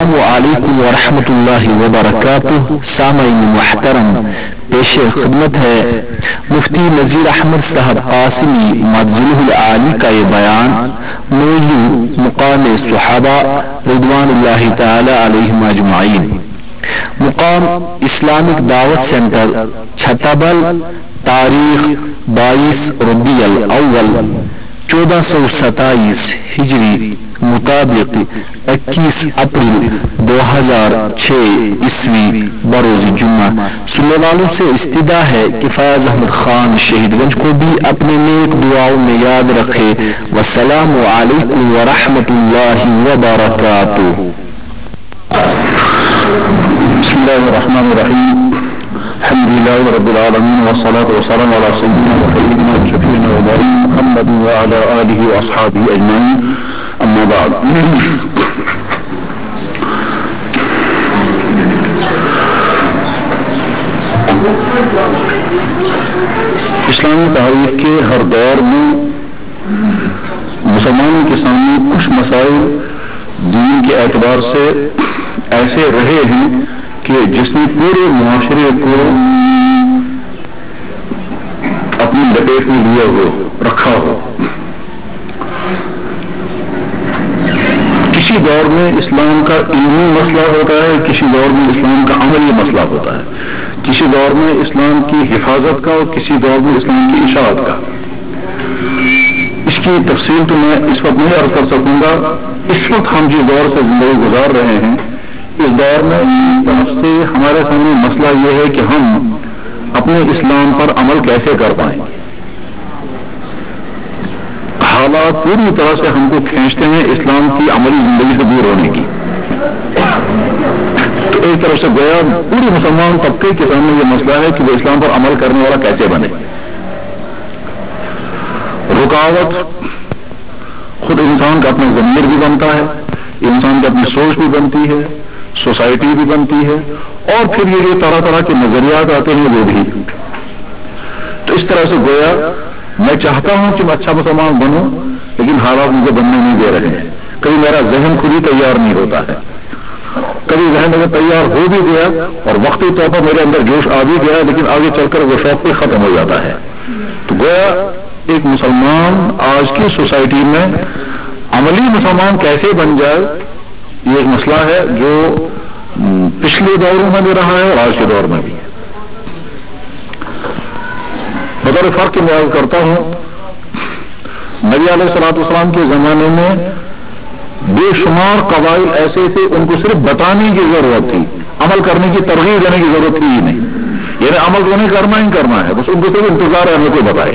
علیکم ورحمۃ اللہ وبرکاتہ. سامعین محترم، پیش خدمت ہے مفتی نذیر احمد صاحب قاسمی مدظلہ العالی کا یہ بیان. موضوع مقام صحابہ رضوان اللہ تعالی علیہم اجمعین. مقام اسلامک دعوت سینٹر چھتابل، تاریخ 22 ربیع الاول 1427 ہجری مطابق 21 اپریل 2006 عیسوی بروز جمعہ. سننے والوں سے استدعا ہے کہ فیاض احمد خان شہید گنج کو بھی اپنے نیک دعاؤں میں یاد رکھے. والسلام علیکم ورحمۃ اللہ وبرکاتہ. بسم اللہ الرحمن الرحیم. الحمد لله رب العالمين والصلاة والسلام على سيدنا وحبيبنا وشفيعنا ومولانا محمد وعلى آله وأصحابه أجمعين. أما بعد، اسلامی تاریخ کے ہر دور میں مسلمانوں کے سامنے کچھ مسائل دین کے اعتبار سے ایسے رہے ہیں کہ جس نے پورے معاشرے کو اپنی لپیٹ میں لیا ہو رکھا ہو. کسی دور میں اسلام کا علمی مسئلہ ہوتا ہے، کسی دور میں اسلام کا عملی مسئلہ ہوتا ہے، کسی دور میں اسلام کی حفاظت کا اور کسی دور میں اسلام کی اشاعت کا. اس کی تفصیل تو میں اس وقت نہیں عرض کر سکوں گا. اس وقت ہم جس دور سے زندگی گزار رہے ہیں، اس دور میں طرف سے ہمارے سامنے مسئلہ یہ ہے کہ ہم اپنے اسلام پر عمل کیسے کر پائیں. حالات پوری طرح سے ہم کو کھینچتے ہیں اسلام کی عملی زندگی سے دور ہونے کی. تو ایک طرف سے گویا پوری مسلمان طبقے کے سامنے یہ مسئلہ ہے کہ وہ اسلام پر عمل کرنے والا کیسے بنے. رکاوٹ خود انسان کا اپنا ضمیر بھی بنتا ہے، انسان کی اپنی سوچ بھی بنتی ہے، سوسائٹی بھی بنتی ہے، اور پھر یہ جو طرح طرح کے نظریات آتے ہیں وہ بھی. تو اس طرح سے گویا میں چاہتا ہوں کہ میں اچھا مسلمان بنوں، لیکن حالات مجھے بننے نہیں دے رہے ہیں. کبھی میرا ذہن خود ہی تیار نہیں ہوتا ہے، کبھی ذہن اگر تیار ہو بھی گیا اور وقتی طور پر میرے اندر جوش آ بھی گیا، لیکن آگے چل کر وہ شوق بھی ختم ہو جاتا ہے. تو گویا ایک مسلمان آج کی سوسائٹی میں عملی مسلمان کیسے بن جائے، یہ ایک مسئلہ ہے جو پچھلے دوروں میں بھی رہا ہے اور آج کے دور میں بھی. بطور فرق میں عرض کرتا ہوں، نبی علیہ الصلوۃ والسلام کے زمانے میں بے شمار قبائل ایسے تھے، ان کو صرف بتانے کی ضرورت تھی، عمل کرنے کی ترغیب دینے کی ضرورت تھی ہی نہیں. یعنی عمل تو نہیں کرنا ہی کرنا ہے، بس ان کو صرف انتظار ہے ہمیں کوئی بتائے.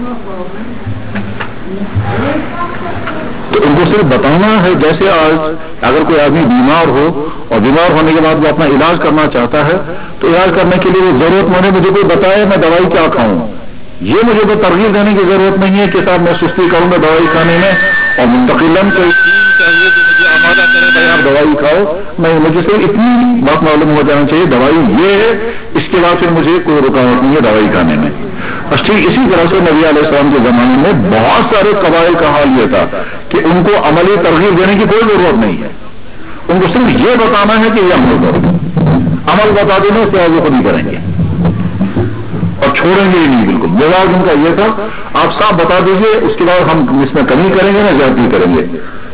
تو ان کو صرف بتانا ہے. جیسے آج اگر کوئی آدمی بیمار ہو اور بیمار ہونے کے بعد وہ اپنا علاج کرنا چاہتا ہے، تو علاج کرنے کے لیے وہ ضرورت مند ہے مجھے کوئی بتائے میں دوائی کیا کھاؤں. یہ مجھے کوئی ترغیب دینے کی ضرورت نہیں ہے کہ صاحب میں سستی کروں گا دوائی کھانے میں، اور منتقلاً کوئی چاہیے کہ مجھے آمادہ کرے بھائی آپ دوائی کھاؤ. نہیں، مجھے صرف اتنی بات معلوم ہو جانا چاہیے دوائی یہ ہے، اس کے بعد پھر مجھے کوئی رکاوٹ نہیں ہے دوائی کھانے میں. بس ٹھیک اسی طرح سے نبی علیہ السلام کے زمانے میں بہت سارے قبائل کا حال یہ تھا کہ ان کو عملی ترغیب دینے کی کوئی ضرورت نہیں ہے، ان کو صرف یہ بتانا ہے کہ یہ عمل کرو. عمل بتا دینا اس کے بعد وہ خود ہی کریں گے اور چھوڑیں گے ہی نہیں. بالکل مزاج ان کا یہ تھا، آپ صاف بتا دیجئے، اس کے بعد ہم اس میں کمی کریں گے نہ زیادتی کریں گے.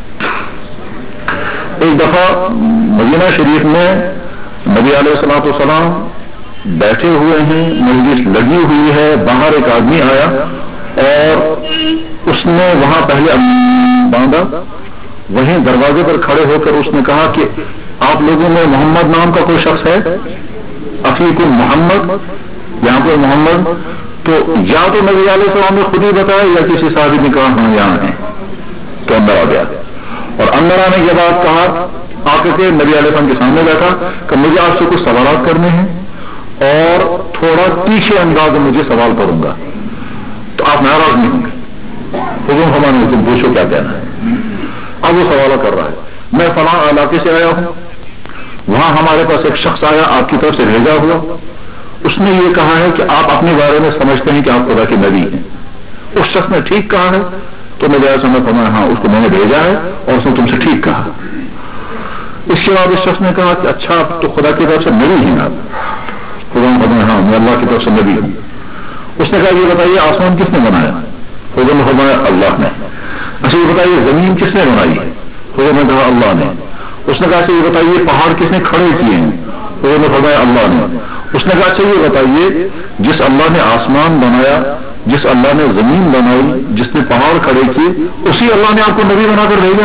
ایک دفعہ مدینہ شریف میں نبی علیہ الصلوۃ والسلام بیٹھے ہوئے ہیں، مجلس لگی ہوئی ہے، باہر ایک آدمی آیا اور اس نے وہاں پہلے باندھا، وہیں دروازے پر کھڑے ہو کر اس نے کہا کہ آپ لوگوں میں محمد نام کا کوئی شخص ہے؟ افیکم محمد، یہاں کوئی محمد؟ تو یا تو نبی علیہ السلام نے خود ہی بتایا یا کسی صحابی نے کہا ہاں یہاں ہے. تو اندر آ گیا اور اندر آنے کے بعد کہا آ کے نبی علیہ السلام کے سامنے بیٹھا کہ مجھے آپ سے کچھ سوالات کرنے ہیں اور تھوڑا تیکھے انداز میں مجھے سوال کروں گا، تو آپ ناراض نہیں ہوں گے. حکم فرمانے تم پوچھو کیا کہنا ہے. اب وہ سوال کر رہا ہے، میں فلاں علاقے سے آیا ہوں، وہاں ہمارے پاس ایک شخص آیا آپ کی طرف سے بھیجا ہوا، اس نے یہ کہا ہے کہ آپ اپنے بارے میں سمجھتے ہیں کہ آپ خدا کے نبی ہیں. اس شخص نے ٹھیک کہا ہے، تو میں جیسا میں فرمایا ہاں اس کو میں نے بھیجا ہے اور اس نے تم سے ٹھیک کہا. بس ٹھیک اسی طرح سے اس کے بعد اس شخص نے کہا کہ اچھا تو خدا کی طرف سے نبی ہیں آپ؟ خدا نے فرمایا ہاں میں اللہ کی طرف سے نبی ہوں. اس نے کہا یہ بتائیے آسمان کس نے بنایا؟ خدا نے فرمایا اللہ نے. اچھا یہ بتائیے زمین کس نے بنائی؟ خدا نے کہا اللہ نے. اس نے کہا اچھا یہ بتائیے پہاڑ کس نے کھڑے کیے ہیں؟ خدا نے فرمایا اللہ نے. اس نے کہا اچھا یہ بتائیے جس اللہ نے آسمان بنایا، جس اللہ نے زمین بنائی، جس نے پہاڑ کھڑے کیے، اسی اللہ نے آپ کو نبی بنا کر بھیجا؟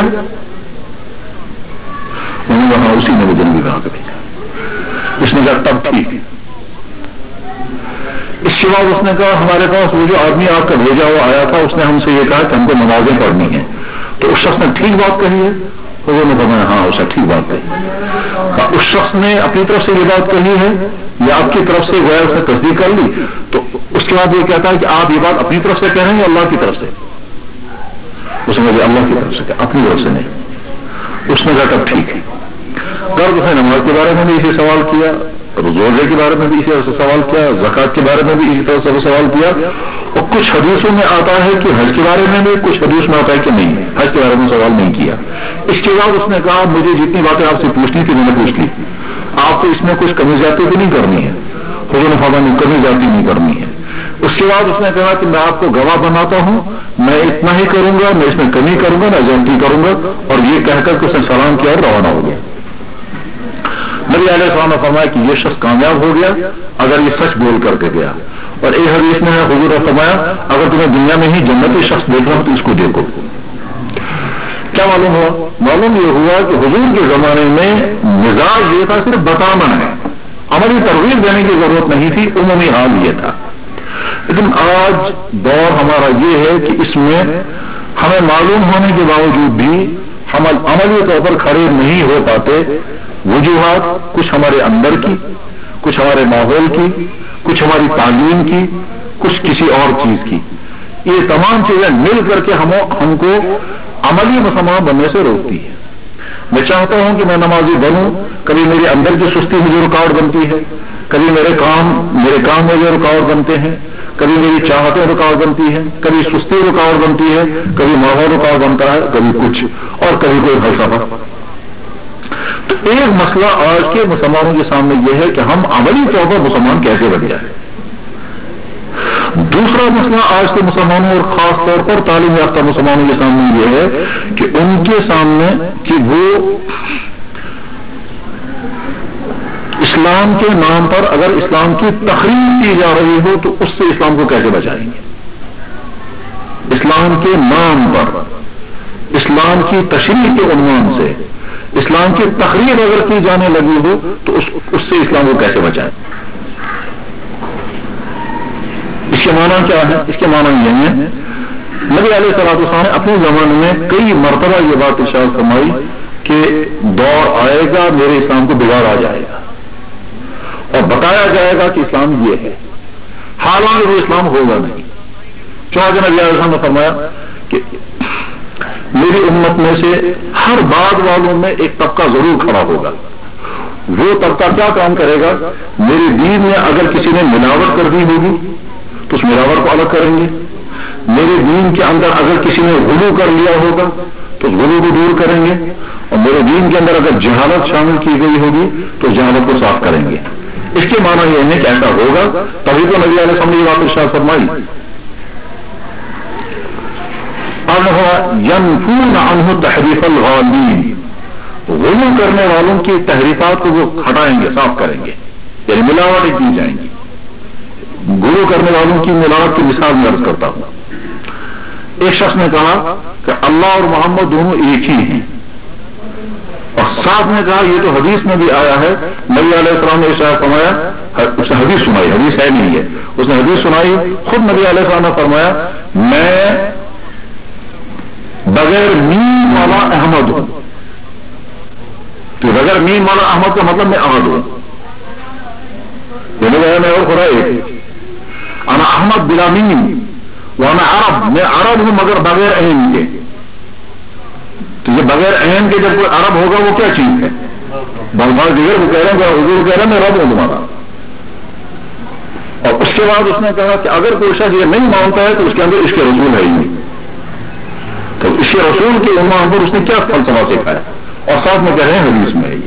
انہوں نے کہا اسی نے مجھے نبی بنا کر بھیجا. اس نے کہا تب ٹھیک. اس کے بعد اس نے کہا ہمارے پاس وہ جو آدمی آپ کا بھیجا ہوا آیا تھا اس نے ہم سے یہ کہا کہ ہم کو نمازیں پڑھنی ہیں. تو اس شخص نے ٹھیک بات کہی ہے؟ انہوں نے فرمایا ہاں اسے ٹھیک بات کہی. اس شخص نے اپنی طرف سے یہ بات کہی ہے یا آپ کی طرف سے گویا اس نے تصدیق کر لی؟ تو اس کے بعد یہ کہتا ہے کہ آپ یہ بات اپنی طرف سے کہہ رہے ہیں یا اللہ کی طرف سے؟ اس نے کہا اللہ کی طرف سے کہا، اپنی طرف سے نہیں. اس نے کہا تب ٹھیک ہے. قرض ہے نماز کے بارے میں بھی اسی سوال کیا، روزے کے بارے میں بھی اسی طرح سے سوال کیا، زکات کے بارے میں بھی اسی طرح سے سوال کیا. اور کچھ حدیثوں میں آتا ہے کہ حج کے بارے میں بھی، کچھ حدیث میں آتا ہے کہ نہیں حج کے بارے میں سوال نہیں کیا. اس کے بعد اس نے کہا مجھے جتنی باتیں آپ سے پوچھنی تھی میں نے پوچھ لی، آپ کو اس میں کچھ کمی زیادتی بھی نہیں کرنی ہے. حضور نے فرمایا کمی زیادتی نہیں کرنی ہے. اس کے بعد اس نے کہا کہ میں آپ کو گواہ بناتا ہوں، میں اتنا ہی کروں گا، میں اس میں کمی کروں گا، میں زیادتی کروں گا. اور یہ کہہ کر کے اس نے سلام کیا اور روانہ ہو گیا. نبی علیہ السلام نے فرمایا کہ یہ شخص کامیاب ہو گیا اگر یہ سچ بول کر کے گیا. اور ایک حدیث میں حضور نے فرمایا اگر تمہیں دنیا میں ہی جنتی شخص دیکھ رہا ہو تو اس کو دیکھو. کیا معلوم ہوا؟ معلوم یہ ہوا کہ حضور کے زمانے میں مزاج یہ تھا صرف بتانا ہے، عملی ترغیب دینے کی ضرورت نہیں تھی، عمومی حال یہ تھا. لیکن آج دور ہمارا یہ ہے کہ اس میں ہمیں معلوم ہونے کے باوجود بھی ہم عملی طور پر کھڑے نہیں ہو پاتے. وجوہات کچھ ہمارے اندر کی، کچھ ہمارے ماحول کی، کچھ ہماری تعلیم کی، کچھ کسی اور چیز کی. یہ تمام چیزیں مل کر کے ہم کو عملی مسلمان بننے سے روکتی ہے. میں چاہتا ہوں کہ میں نمازی بنوں، کبھی میرے اندر کی سستی مجھے رکاوٹ بنتی ہے، کبھی میرے کام مجھے رکاوٹ بنتے ہیں، کبھی میری چاہتیں رکاوٹ بنتی ہیں، کبھی سستی رکاوٹ بنتی ہے، کبھی ماحول رکاوٹ بنتا ہے، کبھی کچھ اور کبھی کوئی فلسفہ. تو ایک مسئلہ آج کے مسلمانوں کے سامنے یہ ہے کہ ہم عملی طور پر مسلمان کیسے بن جائیں. دوسرا مسئلہ آج کے مسلمانوں اور خاص طور پر تعلیم یافتہ مسلمانوں کے سامنے یہ ہے کہ ان کے سامنے کہ وہ اسلام کے نام پر اگر اسلام کی تقریر کی جا رہی ہو تو اس سے اسلام کو کیسے بچائیں گے. اسلام کے نام پر، اسلام کی تشریح کے عنوان سے اسلام کی تقریر اگر کی جانے لگی ہو تو اس سے اسلام کو کیسے بچائیں. اس کے معنی کیا ہے؟ اس کے معنی یہ ہے نبی علیہ الصلوۃ والسلام نے اپنے زمانے میں کئی مرتبہ یہ بات ارشاد فرمائی کہ دور آئے گا میرے اسلام کو بگاڑ آ جائے گا اور بتایا جائے گا کہ اسلام یہ ہے، حالانکہ وہ اسلام ہوگا نہیں. چنانچہ نبی علیہ السلام نے فرمایا کہ میری امت میں سے ہر بعد والوں میں ایک طبقہ ضرور کھڑا ہوگا. وہ طبقہ کیا کام کرے گا؟ میرے دین میں اگر کسی نے ملاوٹ کر دی ہوگی تو اس ملاوٹ کو الگ کریں گے. میرے دین کے اندر اگر کسی نے غلو کر لیا ہوگا تو اس غلو کو دور کریں گے. اور میرے دین کے اندر اگر جہالت شامل کی گئی ہوگی تو جہالت کو صاف کریں گے. اس کے معنی یہ ہے کہ ایسا ہوگا تبھی تو نبی علیہ السلام نے یہ بات ارشاد فرمائی ينفون عنه تحریف الغالین، غلو کرنے والوں کی تحریفات کو وہ ہٹائیں گے، صاف کریں گے، یعنی ملاوٹیں کی جائیں گی. غلو کرنے والوں کی ملاوٹ کی مثال میں عرض کرتا ہوں. ایک شخص نے کہا کہ اللہ اور محمد دونوں ایک ہی ہیں، اور ساتھ نے کہا یہ تو حدیث میں بھی آیا ہے. نبی علیہ السلام نے ارشاد فرمایا، اس نے حدیث سنائی، حدیث ہے نہیں ہے، اس نے حدیث سنائی. خود نبی علیہ السلام نے فرمایا میں بغیر میم والا احمد ہوں. تو بغیر میم والا احمد کا مطلب میں احمد ہوں، میں اور خدا ایک. انا احمد بلا میم وانا عرب، میں عرب ہوں مگر بغیر عین کے. تو یہ بغیر عین کے جب کوئی عرب ہوگا وہ کیا چیز ہے؟ بلبال دیگر وہ کہہ رہے ہیں، حضور کہہ رہے ہیں میں رب ہوں تمہارا. اور اس کے بعد اس نے کہا کہ اگر کوئی شخص یہ نہیں مانتا ہے تو اس کے اندر اس کے رسول ہے ہی نہیں. تو اس کے رسول کے عنوان پر اس نے کیا فلسفہ سکھایا؟ اور ساتھ میں کہہ رہے ہیں حدیث میں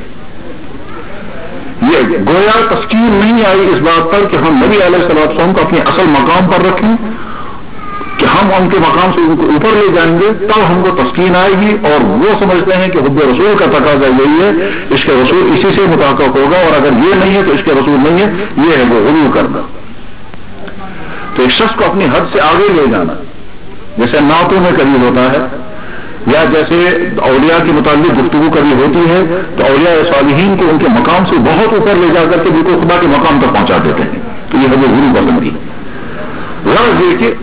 یہ گویا تسکین نہیں آئی اس بات پر کہ ہم نبی علیہ السلام کو اپنے اصل مقام پر رکھیں کہ ہم ان کے مقام سے ان کو اوپر لے جائیں گے تب ہم کو تسکین آئے گی، اور وہ سمجھتے ہیں کہ حب رسول کا تقاضا یہی ہے، اس کے رسول اسی سے متحقق ہوگا، اور اگر یہ نہیں ہے تو اس کے رسول نہیں ہے، یہ ہے وہ غلو کرنا۔ تو ایک شخص کو اپنی حد سے آگے لے جانا، جیسے نعتوں میں کبھی ہوتا ہے یا جیسے اولیاء کے متعلق گفتگو کبھی ہوتی ہے تو اولیاء صالحین کو ان کے مقام سے بہت اوپر لے جا کر کے بالکل خدا کے مقام تک پہنچا دیتے ہیں، تو یہ ہے وہ غلو پسندی۔ غرض یہ کہ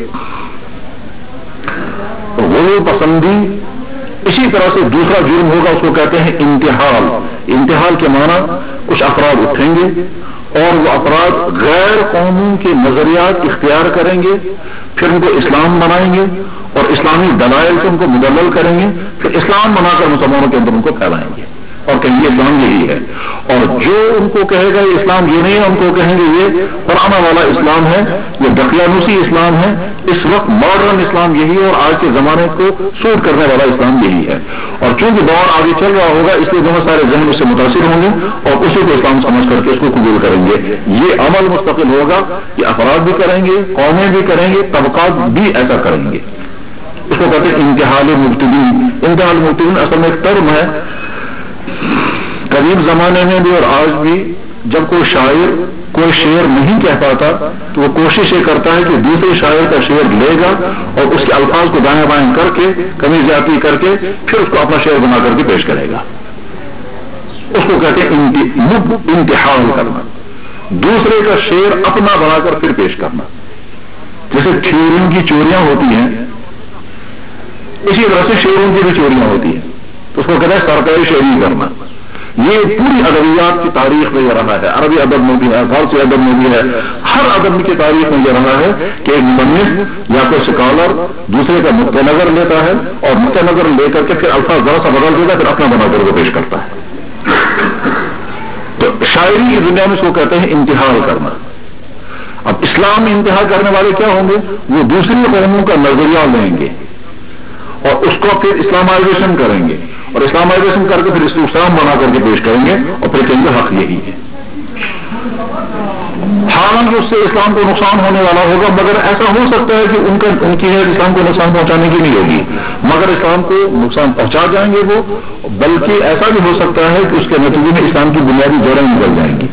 غلو پسندی اسی طرح سے دوسرا جرم ہوگا، اس کو کہتے ہیں انتحال۔ انتحال کے معنی کچھ افراد اٹھیں گے اور وہ افراد غیر قوموں کے نظریات اختیار کریں گے، پھر ان کو اسلام بنائیں گے اور اسلامی دلائل سے ان کو مدلل کریں گے، پھر اسلام بنا کر مسلمانوں کے اندر ان کو پھیلائیں گے اور کہیں گے اسلام یہی ہے، اور جو ان کو کہے گا یہ اسلام یہ نہیں ہے، ان کو کہیں گے یہ پرانا والا اسلام ہے، یہ دقیانوسی اسلام ہے، اس وقت ماڈرن اسلام یہی ہے اور آج کے زمانے کو سوٹ کرنے والا اسلام یہی ہے، اور چونکہ دور آگے چل رہا ہوگا اس لیے بہت سارے ذہن اس سے متاثر ہوں گے اور اسی کو اسلام سمجھ کر کے اس کو قبول کریں گے۔ یہ عمل مستقل ہوگا، یہ افراد بھی کریں گے، قومیں بھی کریں گے، طبقات بھی ایسا کریں گے۔ اس کو کہتے ہیں انتحال مبتدین۔ انتحال مبتدین اصل میں ایک ٹرم ہے، قریب زمانے میں بھی اور آج بھی جب کوئی شاعر کوئی شعر نہیں کہہ پاتا تو وہ کوشش یہ کرتا ہے کہ دوسرے شاعر کا شعر لے گا اور اس کے الفاظ کو دائیں بائیں کر کے کمی زیادتی کر کے پھر اس کو اپنا شعر بنا کر کے پیش کرے گا، اس کو کہتے ہیں انتحال کرنا، دوسرے کا شعر اپنا بنا کر پھر پیش کرنا۔ جیسے ٹھیروں کی چوریاں ہوتی ہیں اسی طرح سے شعروں کی بھی چوریاں ہوتی ہیں، اس کو کہتے ہیں سرکاری شعری کرنا۔ یہ پوری ادبیات کی تاریخ میں یہ رہا ہے، عربی ادب میں بھی ہے، فارسی ادب میں بھی ہے، ہر ادب کی تاریخ میں یہ رہا ہے کہ ایک مصنف یا کوئی سکالر دوسرے کا نقطہ نظر لیتا ہے اور نقطہ نظر لے کر کے پھر الفاظ ذرا سا بدل دیتا ہے، پھر اپنا بنا کر وہ پیش کرتا ہے۔ تو شاعری کی دنیا میں اس کو کہتے ہیں انتحال کرنا۔ اب اسلام میں انتہا کرنے والے کیا ہوں گے؟ وہ دوسری قوموں کا نظریہ لیں گے اور اس کو پھر اسلامائزیشن کریں گے اور اسلامائزیشن کر کے پھر اس کو اسلام بنا کر کے پیش کریں گے اور پھر کہیں گے حق یہی ہے۔ حالانکہ اس سے اسلام کو نقصان ہونے والا ہوگا، مگر ایسا ہو سکتا ہے کہ ان کی نیت اسلام کو نقصان پہنچانے کی نہیں ہوگی، مگر اسلام کو نقصان پہنچا جائیں گے وہ، بلکہ ایسا بھی ہو سکتا ہے کہ اس کے نتیجے میں اسلام کی بنیادی جڑیں نکل جائیں گی۔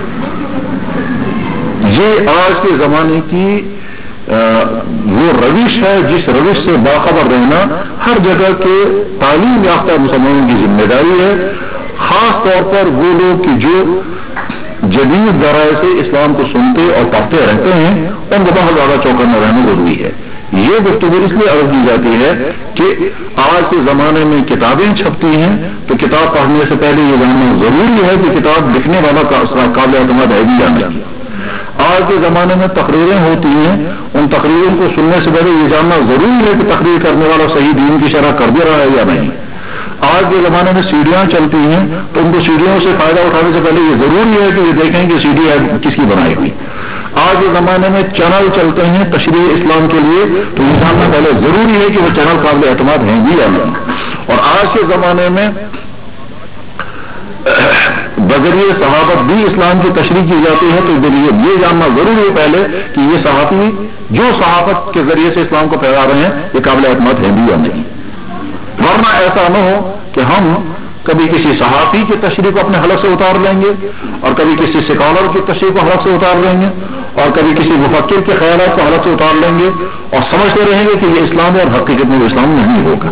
یہ آج کے زمانے کی وہ روش ہے جس روش سے باخبر رہنا ہر جگہ کے تعلیم یافتہ مسلمانوں کی ذمہ داری ہے، خاص طور پر وہ لوگ کہ جو جدید ذرائع سے اسلام کو سنتے اور پڑھتے رہتے ہیں ان کو بہت زیادہ چوکنا رہنا ضروری ہے۔ یہ گفتگو اس لیے عرض کی جاتی ہے کہ آج کے زمانے میں کتابیں چھپتی ہیں تو کتاب پڑھنے سے پہلے یہ جاننا ضروری ہے کہ کتاب لکھنے والا قابل اعتماد ہے بھی یا نہیں۔ آج کے زمانے میں تقریریں ہوتی ہیں، ان تقریروں کو سننے سے پہلے یہ جاننا ضروری ہے کہ تقریر کرنے والا صحیح دین کی شرح کر دے رہا ہے یا نہیں۔ آج کے زمانے میں سیڑھیاں چلتی ہیں تو ان کو سیڑھیوں سے فائدہ اٹھانے سے پہلے یہ ضروری ہے کہ یہ دیکھیں کہ سیڑھی ہے کس کی بنائی ہوئی۔ آج کے زمانے میں چینل چلتے ہیں تشریح اسلام کے لیے تو یہ جاننا پہلے ضروری ہے کہ وہ چینل قابل اعتماد ہیں بھی یا نہیں۔ اور آج کے زمانے میں بذریعہ صحابت بھی اسلام کی تشریح کی جاتی ہے تو یہ جاننا ضروری ہے پہلے کہ یہ صحابی جو صحابت کے ذریعے سے اسلام کو پھیلا رہے ہیں یہ قابل اعتماد ہیں بھی یا نہیں، ورنہ ایسا نہ ہو کہ ہم کبھی کسی صحافی کی تشریح کو اپنے حلق سے اتار لیں گے اور کبھی کسی سکالر کی تشریح کو حلق سے اتار لیں گے اور کبھی کسی مفکر کے خیالات کو حلق سے اتار لیں گے اور سمجھتے رہیں گے کہ یہ اسلام ہے اور حقیقت میں وہ اسلام نہیں ہوگا۔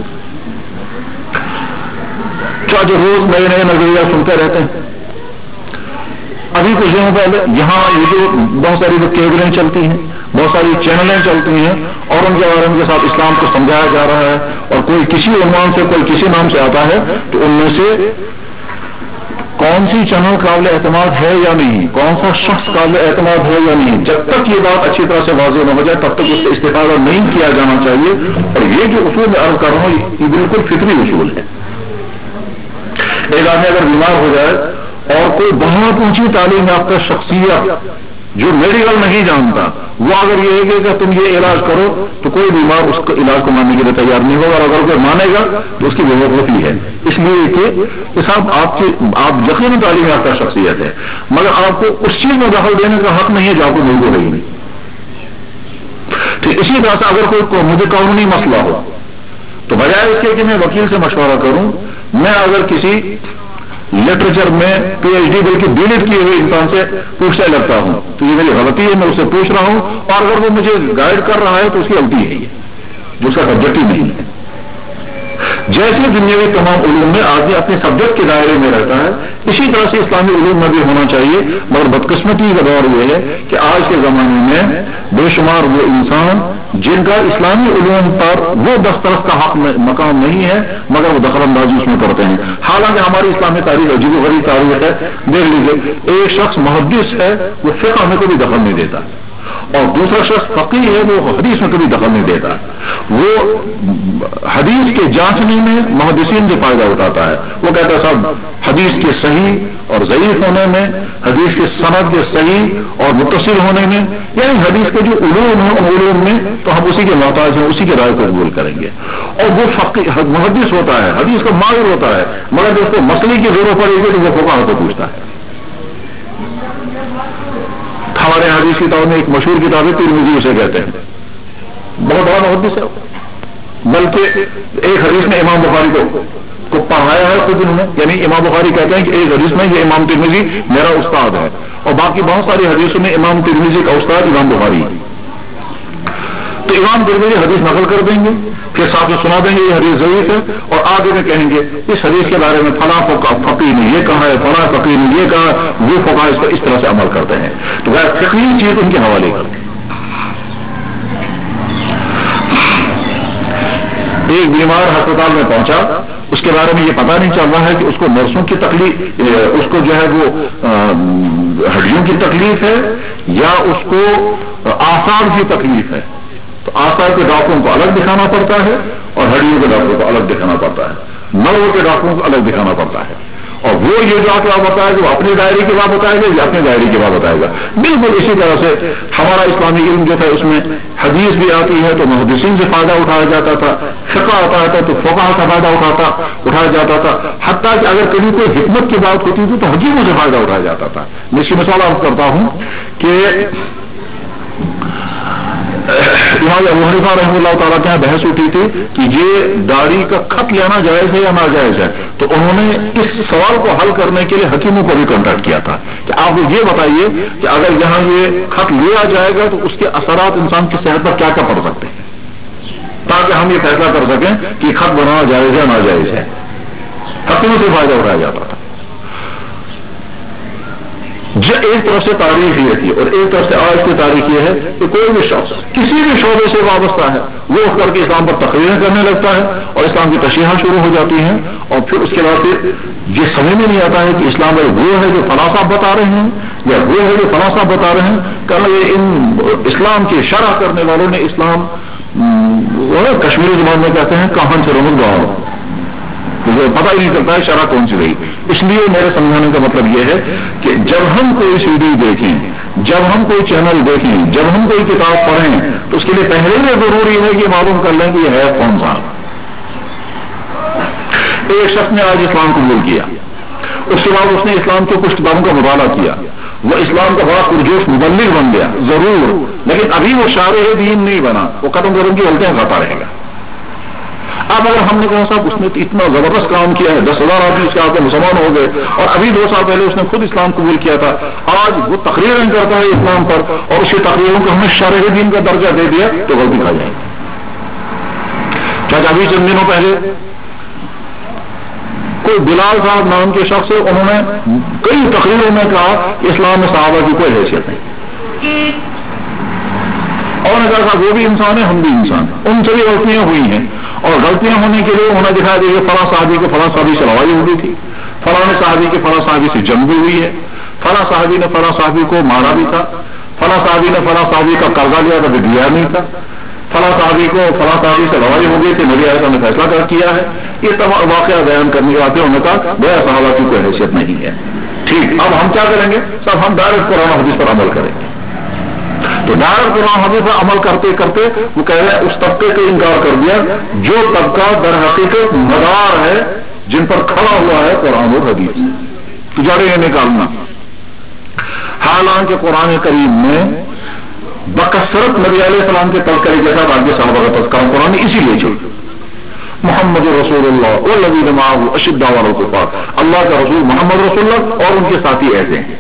جو روز نئے نئے نظریہ سنتے رہتے ہیں، ابھی کچھ دنوں پہلے یہاں یہ جو بہت ساری کیبلیں چلتی ہیں، بہت ساری چینلیں چلتی ہیں اور ان کے بارے میں کے ساتھ اسلام کو سمجھایا جا رہا ہے اور کوئی کسی عنوان سے کوئی کسی نام سے آتا ہے تو ان میں سے کون سی چینل قابل اعتماد ہے یا نہیں، کون سا شخص قابل اعتماد ہے یا نہیں، جب تک یہ بات اچھی طرح سے واضح نہ ہو جائے تب تک اس سے استفادہ نہیں کیا جانا چاہیے۔ اور یہ جو اصول میں عرض کر رہا ہوں یہ بالکل فطری اصول ہے۔ ایک آدمی اگر بیمار ہو جائے اور کوئی بہت اونچی تعلیم یافتہ شخصیت جو میڈیکل نہیں جانتا وہ اگر یہ ہے کہ تم یہ علاج کرو تو کوئی بیمار اس کو علاج کو ماننے کے لیے تیار نہیں ہوگا، اور اگر کوئی مانے گا تو اس کی بے وقوفی ہے. اس لیے کہ صاحب آپ یقیناً تعلیم یافتہ شخصیت ہے، مگر آپ کو اس چیز میں دخل دینے کا حق نہیں ہے جو آپ کو نہیں ہو رہی. تو اسی طرح سے اگر مجھے قانونی مسئلہ ہو تو بجائے اس کے کہ میں وکیل سے مشورہ کروں، میں اگر کسی لٹریچر میں پی ایچ ڈی بلکہ بی ایڈ کیے ہوئے انسان سے پوچھنے لگتا ہوں تو یہ میری غلطی ہے، میں اسے پوچھ رہا ہوں، اور اگر وہ مجھے گائیڈ کر رہا ہے تو اس کی غلطی ہے، یہ اس کا سبجیکٹ ہی نہیں ہے. جیسے دنیاوی تمام علوم میں آدمی اپنے سبجیکٹ کے دائرے میں رہتا ہے، اسی طرح سے اسلامی علوم میں بھی ہونا چاہیے. مگر بدقسمتی کا دور یہ ہے کہ آج کے زمانے میں بے شمار وہ انسان جن کا اسلامی علوم پر وہ دسترس کا حق مقام نہیں ہے مگر وہ دخل اندازی اس میں کرتے ہیں. حالانکہ ہماری اسلامی تاریخ عجیب و غریب تاریخ ہے. دیکھ لیجیے، ایک شخص محدث ہے وہ فقہ میں کبھی دخل نہیں دیتا، اور دوسرا شخص فقیہ ہے وہ حدیث میں کبھی دخل نہیں دیتا. وہ حدیث کے جانچنے میں محدثین سے فائدہ اٹھاتا ہے. وہ کہتا ہے صاحب حدیث کے صحیح اور ضعیف ہونے میں، حدیث کے سند کے صحیح اور متصل ہونے میں، یعنی حدیث کے جو علوم ہیں ان علوم میں تو ہم اسی کے محتاج ہیں، اسی کے رائے کو قبول کریں گے. اور وہ محدث ہوتا ہے، حدیث کا ماہر ہوتا ہے، مگر جب اس کو مسئلے کی ضرورت پڑے گی تو وہ فقہا کو پوچھتا ہے. ہمارے حدیث کتاب میں ایک مشہور کتاب ہے ترمذی اسے کہتے ہیں، بہت بڑا محدث ہے. بلکہ ایک حدیث میں امام بخاری کو پڑھایا ہے خود انہوں نے، یعنی امام بخاری کہتے ہیں کہ ایک حدیث میں یہ امام ترمذی میرا استاد ہے، اور باقی بہت ساری حدیثوں میں امام ترمذی کا استاد امام بخاری ہے. تو امام ترمذی حدیث نقل کر دیں گے، پھر ساتھ میں سنا دیں گے یہ حدیث ضعیف ہے، اور آگے میں کہیں گے اس حدیث کے بارے میں فلاں فقیہ نے یہ کہا ہے، فلاں فقیہ نے یہ کہا، وہ فقہا اس پر اس طرح سے عمل کرتے ہیں. تو وہ فقہی چیز ان کے حوالے کرتے ہیں. ایک بیمار ہسپتال میں پہنچا، اس کے بارے میں یہ پتہ نہیں چل رہا ہے کہ اس کو نرسوں کی تکلیف، اس کو جو ہے وہ ہڈیوں کی تکلیف ہے یا اس کو اعصاب کی تکلیف ہے. تو اعصاب کے ڈاکٹروں کو الگ دکھانا پڑتا ہے اور ہڈیوں کے ڈاکٹروں کو الگ دکھانا پڑتا ہے، نرو کے ڈاکٹروں کو الگ دکھانا پڑتا ہے. اور وہ یہ جو آپ بتائے گا وہ اپنے دائرے کی بات بتائے گا یا اپنے دائرے کی بات بتائے گا. بالکل اسی طرح سے ہمارا اسلامی علم جو تھا اس میں حدیث بھی آتی ہے تو محدثین سے فائدہ اٹھایا جاتا تھا، فقہ آتا تھا تو فقہ کا فائدہ اٹھایا جاتا تھا، حتیٰ کہ اگر کبھی کوئی حکمت کی بات ہوتی تھی تو حکیموں سے فائدہ اٹھایا جاتا تھا. میں اس کی مثال آپ کرتا ہوں کہ امام ابو حنیفہ رحمہ اللہ تعالیٰ کے یہاں بحث اٹھی تھی کہ یہ داڑھی کا خط لینا جائز ہے یا ناجائز ہے. تو انہوں نے اس سوال کو حل کرنے کے لیے حکیموں کو بھی کانٹیکٹ کیا تھا کہ آپ یہ بتائیے کہ اگر یہاں یہ خط لیا جائے گا تو اس کے اثرات انسان کی صحت پر کیا کیا پڑ سکتے ہیں، تاکہ ہم یہ فیصلہ کر سکیں کہ خط بنانا جائز ہے ناجائز ہے. حکیموں سے فائدہ اٹھایا جاتا تھا. ایک طرف سے تاریخ یہ تھی اور ایک طرف سے آج کی تاریخ یہ ہے کہ کوئی بھی شخص کسی بھی شعبے سے وابستہ ہے وہ اٹھ کر کے اسلام پر تقریریں کرنے لگتا ہے اور اسلام کی تشریحات شروع ہو جاتی ہیں، اور پھر اس کے بعد پھر یہ سمجھ میں نہیں آتا ہے کہ اسلام وہ ہے جو فلاں صاحب بتا رہے ہیں یا وہ ہے جو فلاں صاحب بتا رہے ہیں. کہ یہ ان اسلام کی شرح کرنے والوں نے اسلام کشمیری زبان میں کہتے ہیں کہاں سے رمض گاؤں، مجھے پتہ ہی نہیں چلتا ہے شرح کون سی رہی. اس لیے میرے سمجھانے کا مطلب یہ ہے کہ جب ہم کوئی سی ڈی دیکھیں، جب ہم کوئی چینل دیکھیں، جب ہم کوئی کتاب پڑھیں تو اس کے لیے پہلے یہ ضروری ہے کہ معلوم کر لیں کہ یہ ہے کون سا. ایک شخص نے آج اسلام قبول کیا، اس کے بعد اس نے اسلام کے کچھ کتابوں کا مطالعہ کیا، وہ اسلام کا بڑا پرجوش مبلغ بن گیا ضرور، لیکن ابھی وہ شارح دین نہیں بنا، وہ قدم قدم کی غلطیاں کرتا رہے گا. اب اگر ہم نے کہا صاحب اس نے اتنا زبردست کام کیا ہے، 10,000 آدمی اس کے آگے مسلمان ہو گئے اور ابھی 2 سال پہلے اس نے خود اسلام قبول کیا تھا، آج وہ تقریریں کرتا ہے اسلام پر اور اس کی تقریروں کو ہم نے شارح دین کا درجہ دے دیا تو غلطی کھا جائے. کیا ابھی چند دنوں پہلے کوئی بلال صاحب نام کے شخص سے انہوں نے کئی تقریروں میں کہا کہ اسلام میں صحابہ کی کوئی حیثیت نہیں، اور نے کہا وہ بھی انسان ہے ہم بھی انسان ہیں، ان سے بھی غلطیاں ہوئی ہیں، اور غلطیاں ہونے کے لیے انہیں دکھایا دیا کہ فلاں صحابی کو فلاں صحابی سے لڑائی ہو گئی تھی، فلاں صحابی کے فلاں صحابی سے جنگ بھی ہوئی ہے، فلاں صحابی نے فلاں صحابی کو مارا بھی تھا، فلاں صحابی نے فلاں صحابی کا قرضہ لیا تھا دیا نہیں تھا، فلاں صحابی کو فلاں صحابی سے لڑائی ہو گئی تھی نبی علیہ السلام نے فیصلہ کیا ہے. یہ تمام واقعہ بیان کرنے کے بعد انہوں نے کہا میرا صحابہ کی کوئی حیثیت نہیں ہے. ٹھیک، اب ہم کیا کریں گے؟ سب ہم ڈائریکٹ قرآن حدیث پر عمل کریں گے. تو ڈائریکٹ قرآن حدیث پر عمل کرتے کرتے وہ کہہ رہے ہیں اس طبقے کا انکار کر دیا جو طبقہ در حقیقت مدار ہے جن پر کھڑا ہوا ہے قرآن اور حدیث، تو جڑیں نکالنا۔ حالانکہ قرآن کریم میں بکثرت نبی علیہ السلام کے تذکرے کے ساتھ آگے صحابہ کا تذکرہ قرآن اسی لیے چھوڑ محمد رسول اللہ والذین معہ اشداء علی الکفار، اللہ کا رسول محمد رسول اللہ اور ان کے ساتھی ایسے ہیں۔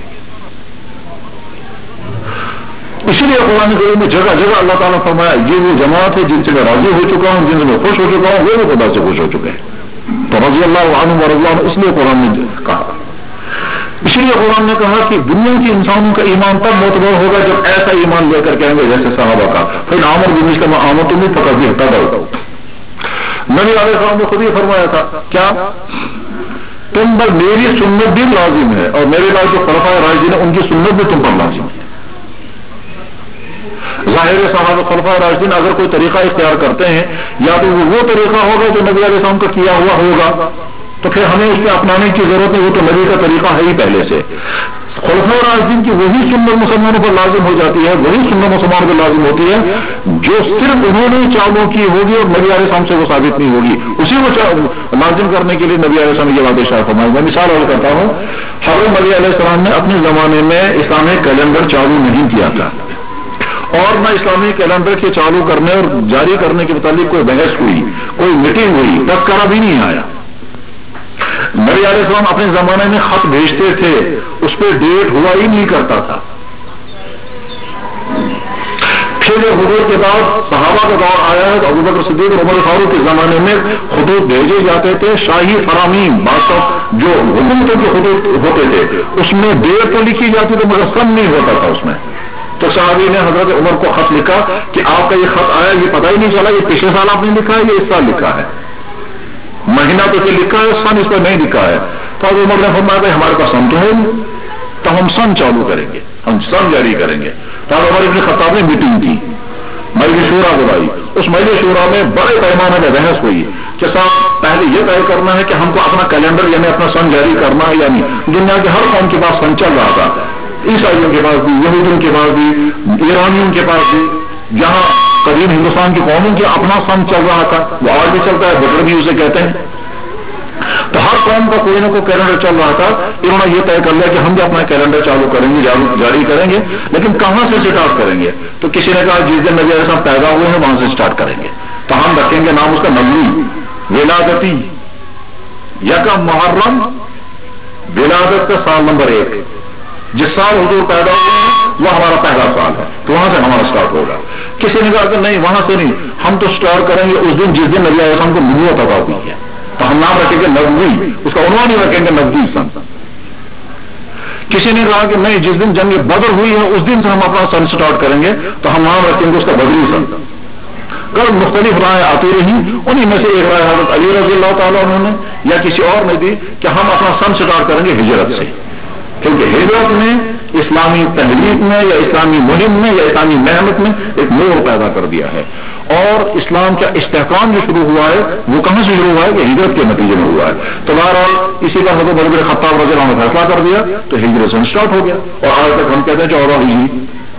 اسی لیے قرآن کریم میں جگہ جگہ اللہ تعالیٰ فرمایا یہ وہ جماعت ہے جن سے میں راضی ہو چکا ہوں، جن سے میں خوش ہو چکا ہوں، وہ خدا سے خوش ہو چکے ہیں۔ تو رضی اللہ عنہ ورضی اللہ عنہ اس لیے قرآن نے کہا، اسی لیے قرآن نے کہا کہ دنیا کے انسانوں کا ایمان تب معتبر ہوگا جب ایسا ایمان لے کر کہیں گے جیسے صحابہ کا، پھر آمر بھی کا آمر تم بھی پکڑ بھی ہٹا دو۔ نبی علیہ السلام نے خود ہی فرمایا تھا کیا تم پر میری سنت بھی لازم ہے اور میرے بعد جو خلفائے راشدین ہیں ان کی سنت بھی تم پر لازم ہے۔ ظاہر صحابہ خلفائے راشدین اگر کوئی طریقہ اختیار کرتے ہیں یا تو وہ طریقہ ہوگا جو نبی علیہ السلام کا کیا ہوا ہوگا تو پھر ہمیں اس پہ اپنانے کی ضرورت نہیں، وہ تو نبی کا طریقہ ہے ہی پہلے سے۔ خلفائے راشدین کی وہی سنت مسلمانوں پر لازم ہو جاتی ہے، وہی سنت مسلمانوں پر لازم ہوتی ہے جو صرف انہوں نے چالو کی ہوگی اور نبی علیہ السلام سے وہ ثابت نہیں ہوگی، اسی کو لازم کرنے کے لیے نبی علیہ السلام یہ بات ارشاد فرمائی۔ میں مثال اور کرتا ہوں، حضرت نبی علیہ السلام نے اپنے زمانے میں اسلامی کیلنڈر چالو نہیں کیا تھا اور نہ اسلامی کیلنڈر کے چالو کرنے اور جاری کرنے کے متعلق کوئی بحث ہوئی، کوئی میٹنگ ہوئی، تذکرہ بھی نہیں آیا۔ نبی علیہ السلام اپنے زمانے میں خط بھیجتے تھے، اس پہ ڈیٹ ہوا ہی نہیں کرتا تھا۔ پھر حضور کے بعد صحابہ کا دور آیا ہے تو ابوبکر صدیق اور عمر فاروق کے زمانے میں خطوط بھیجے جاتے تھے، شاہی فرامین بادشاہ جو حکومتوں کے خطوط ہوتے تھے اس میں ڈیٹ تو لکھی جاتی تو مگر سم نہیں ہوتا تھا اس میں۔ تو صحابی نے حضرت عمر کو خط لکھا کہ آپ کا یہ خط آیا، یہ پتہ ہی نہیں چلا یہ پچھلے سال آپ نے لکھا ہے یا اس سال لکھا ہے، مہینہ تو لکھا ہے سن اس پر نہیں لکھا ہے۔ تو عمر نے فرمایا بھائی ہمارے پاس سن تو ہے تو ہم سن چالو کریں گے، ہم سن جاری کریں گے۔ تو عمر ابن خطاب نے میٹنگ کی، مجلس شورا بلائی، اس مجلس شورا میں بڑے پیمانے میں بحث ہوئی کہ صاحب پہلے یہ طے کرنا ہے کہ ہم کو اپنا کیلنڈر یعنی اپنا سن جاری کرنا ہے یا نہیں۔ دنیا کے ہر قوم کے پاس سن چل رہا تھا، عیسائیوں کے پاس بھی، یہودیوں کے پاس بھی، ایرانیوں کے پاس بھی، جہاں قدیم ہندوستان کی قوموں کے اپنا سن چل رہا تھا، وہ آج بھی چلتا ہے، بکر بھی اسے کہتے ہیں۔ تو ہر قوم کا کوئی نہ کوئی کیلنڈر چل رہا تھا، انہوں نے یہ طے کر لیا کہ ہم بھی اپنا کیلنڈر چالو کریں گے، جاری کریں گے، لیکن کہاں سے سٹارٹ کریں گے؟ تو کسی نے کہا جس دن نبی علیہ السلام پیدا ہوئے ہیں وہاں سے سٹارٹ کریں گے، تو ہم رکھیں گے نام اس کا نبوی ولادتی، یکم محرم ولادت کا سال نمبر 1، جس سال حضور پیدا ہوئے ہیں وہ ہمارا پہلا سال ہے، تو وہاں سے ہمارا سٹارٹ ہوگا۔ کسی نے کہا کہ نہیں وہاں سے نہیں، ہم تو سٹارٹ کریں گے اس دن جس دن نبی علیہ السلام کو نبوت عطا ہوئی ہے، تو ہم نام رکھیں گے نبوی، اس کا عنوان ہی رکھیں گے نبوی سن۔ کسی نے کہا کہ نہیں جس دن جنگ بدر ہوئی ہے اس دن سے ہم اپنا سن سٹارٹ کریں گے تو ہم نام رکھیں گے اس کا بدری سن۔ کل مختلف رائے آتی رہی، انہی میں سے ایک رائے حضرت علی رضی اللہ تعالیٰ عنہ نے یا کسی اور نے دی کہ ہم اپنا سن سٹارٹ کریں گے ہجرت سے، کیونکہ ہجرت میں اسلامی تحریک میں یا اسلامی مہم میں یا اسلامی محنت میں ایک نور پیدا کر دیا ہے، اور اسلام کا استحکام جو شروع ہوا ہے وہ کہاں سے شروع ہوا ہے کہ ہجرت کے نتیجے میں ہوا ہے۔ تو بہرحال اسی کا حضرت عمر بن خطاب رضی اللہ عنہ نے فیصلہ کر دیا تو ہجرت سے سٹارٹ ہو گیا، اور آج تک ہم کہتے ہیں 14 ہجری۔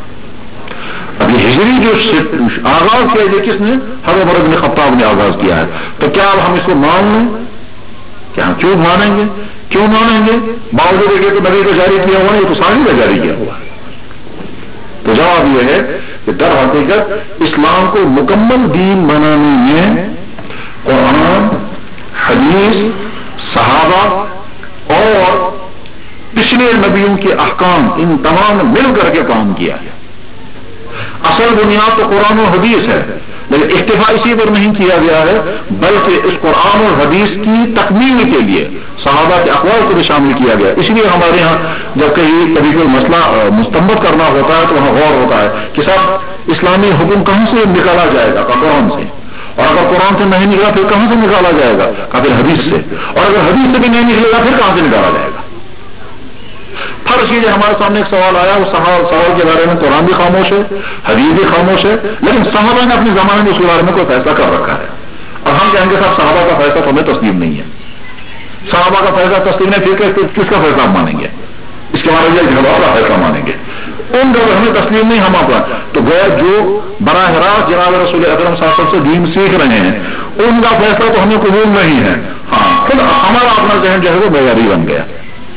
ابھی ہجری جو آغاز کیا ہے کس نے؟ حضرت عمر بن خطاب نے آغاز کیا ہے، تو کیا اب ہم اس کو مان لیں؟ کیا کیوں مانیں گے؟ کیوں مانیں گے؟ باوجود دیکھیے تو نبی کو جاری کیا ہوا ہے، یہ تو ساری کا جاری کیا ہوا ہے۔ تو جواب یہ ہے کہ در حقیقت اسلام کو مکمل دین بنانے میں قرآن، حدیث، صحابہ اور پچھلے نبیوں کے احکام ان تمام نے مل کر کے کام کیا ہے۔ اصل بنیاد تو قرآن و حدیث ہے، لیکن اکتفا اسی پر نہیں کیا گیا ہے بلکہ اس قرآن اور حدیث کی تکمیل کے لیے صحابہ کے اقوال کو بھی شامل کیا گیا۔ اس لیے ہمارے ہاں جب کہیں کبھی کوئی مسئلہ مستنبط کرنا ہوتا ہے تو وہاں غور ہوتا ہے کہ صاحب اسلامی حکم کہاں سے نکالا جائے گا؟ قرآن سے، اور اگر قرآن سے نہیں نکلا پھر کہاں سے نکالا جائے گا؟ پھر حدیث سے، اور اگر حدیث سے بھی نہیں نکلے گا پھر کہاں سے نکالا جائے گا؟ فرض کیجیے ہمارے سامنے ایک سوال آیا، اس سوال کے بارے میں قرآن بھی خاموش ہے، حدیث بھی خاموش ہے، لیکن صحابہ نے اپنے زمانے میں اس کے بارے میں کوئی فیصلہ کر رکھا ہے، اور ہم کہیں گے صاحب صحابہ کا فیصلہ تو ہمیں تسلیم نہیں ہے، صحابہ کا فیصلہ تسلیم ہے، پھر کس کا فیصلہ مانیں گے؟ اس کے بارے میں جھگڑا کا فیصلہ مانیں گے۔ ان کا ہمیں تسلیم نہیں ہم اپنا. تو گویا جو براہ راست جناب رسول اکرم صلی اللہ علیہ وسلم سے دین سیکھ رہے ہیں ان کا فیصلہ تو ہمیں قبول نہیں ہے. ہاں خود ہمارا اپنا ذہن جو ہے وہ معیاری بن گیا.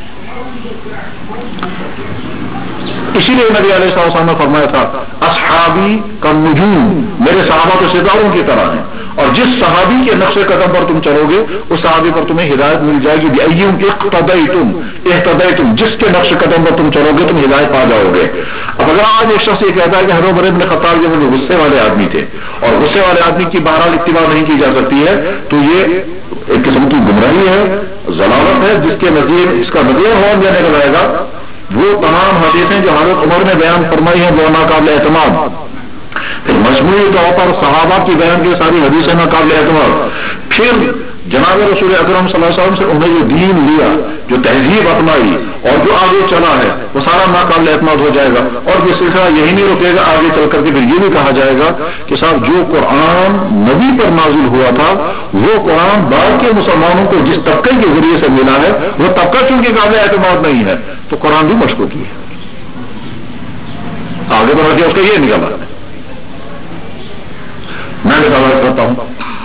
اسی لیے نبی علیہ السلام نے فرمایا تھا اصحابی کا نجوم، میرے صحابہ تو ستاروں کی طرح ہیں، اور جس صحابی کے نقش قدم پر تم چلو گے اس صحابی پر تمہیں ہدایت مل جائے گی. اقتدیتم، جس کے نقش قدم پر تم چلو گے تم ہدایت پا جاؤ گے. اب اگر آج ایک شخص یہ کہتا ہے کہ حضرت عمر بن خطاب جو غصے والے آدمی تھے اور غصے والے آدمی کی بہرحال اتباع نہیں کی جا سکتی ہے، تو یہ ایک قسم کی گمراہی ہے، ضلالت ہے، جس کے نظیر اس کا نظیر ہون دینے کا رہے گا. وہ تمام حدیثیں جو حضرت عمر نے بیان فرمائی ہیں وہ ناقابل اعتماد. پھر مجموعی طور پر صحابہ کی بیان کی ساری حدیثیں ناقابل اعتماد. پھر جناب رسول اکرم صلی اللہ علیہ وسلم سے انہیں جو دین لیا، جو تہذیب اپنائی اور جو آگے چلا ہے وہ سارا ناقابل اعتماد ہو جائے گا. اور یہ سلسلہ یہی نہیں رکے گا، آگے چل کر کے پھر یہ بھی کہا جائے گا کہ صاحب جو قرآن نبی پر نازل ہوا تھا وہ قرآن بعد کے مسلمانوں کو جس طبقے کے ذریعے سے ملا ہے وہ طبقہ چونکہ قابل اعتماد نہیں ہے تو قرآن بھی مشکوکی ہے. آگے بڑھ کے اس کا یہ نکلا میں نکالا کرتا ہوں.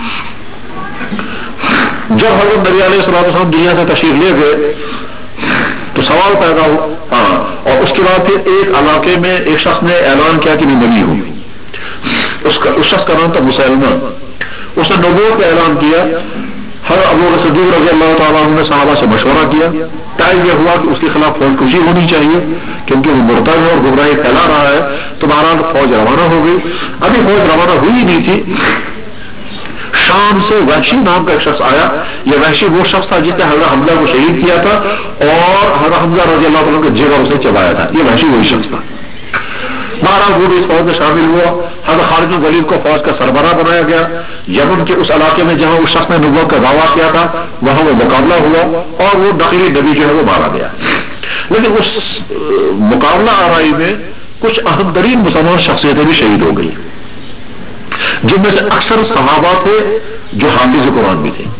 جب حضرت نبی علیہ السلام دنیا سے تشریف لے گئے تو سوال پیدا ہو. ہاں اور اس کے بعد پھر ایک علاقے میں ایک شخص نے اعلان کیا کہ میں نبی ہوں. اس شخص کا نام تھا مسلمہ. اس نے نبوت کا اعلان کیا. حضرت ابو بکر صدیق رضی اللہ تعالیٰ عنہ نے صحابہ سے مشورہ کیا. طے یہ ہوا کہ اس کے خلاف فوج کشی ہونی چاہیے کیونکہ وہ مرتد ہے اور گمراہی پھیلا رہا ہے. تو بہرحال فوج روانہ ہو گئی. ابھی فوج روانہ ہوئی نہیں تھی، شام سے وحشی نام کا ایک شخص آیا. یہ وحشی وہ شخص تھا جس نے حضرت حمزہ کو شہید کیا تھا اور حضرت حمزہ رضی اللہ عنہ کے جگر اسے چبایا تھا. یہ وحشی وہی شخص تھا. بہرحال وہ بھی اس فوج میں شامل ہوا. حضرت خالد بن ولید کو فوج کا سربراہ بنایا گیا. یمن کے اس علاقے میں جہاں اس شخص نے نبوت کا دعویٰ کیا تھا وہاں وہ مقابلہ ہوا اور وہ داخلی نبی جو ہے وہ مارا گیا. لیکن اس مقابلہ آرائی میں کچھ اہم ترین مسلمان شخصیتیں بھی شہید ہو گئی، جن میں سے اکثر صحابہ تھے جو حافظ قرآن بھی تھے.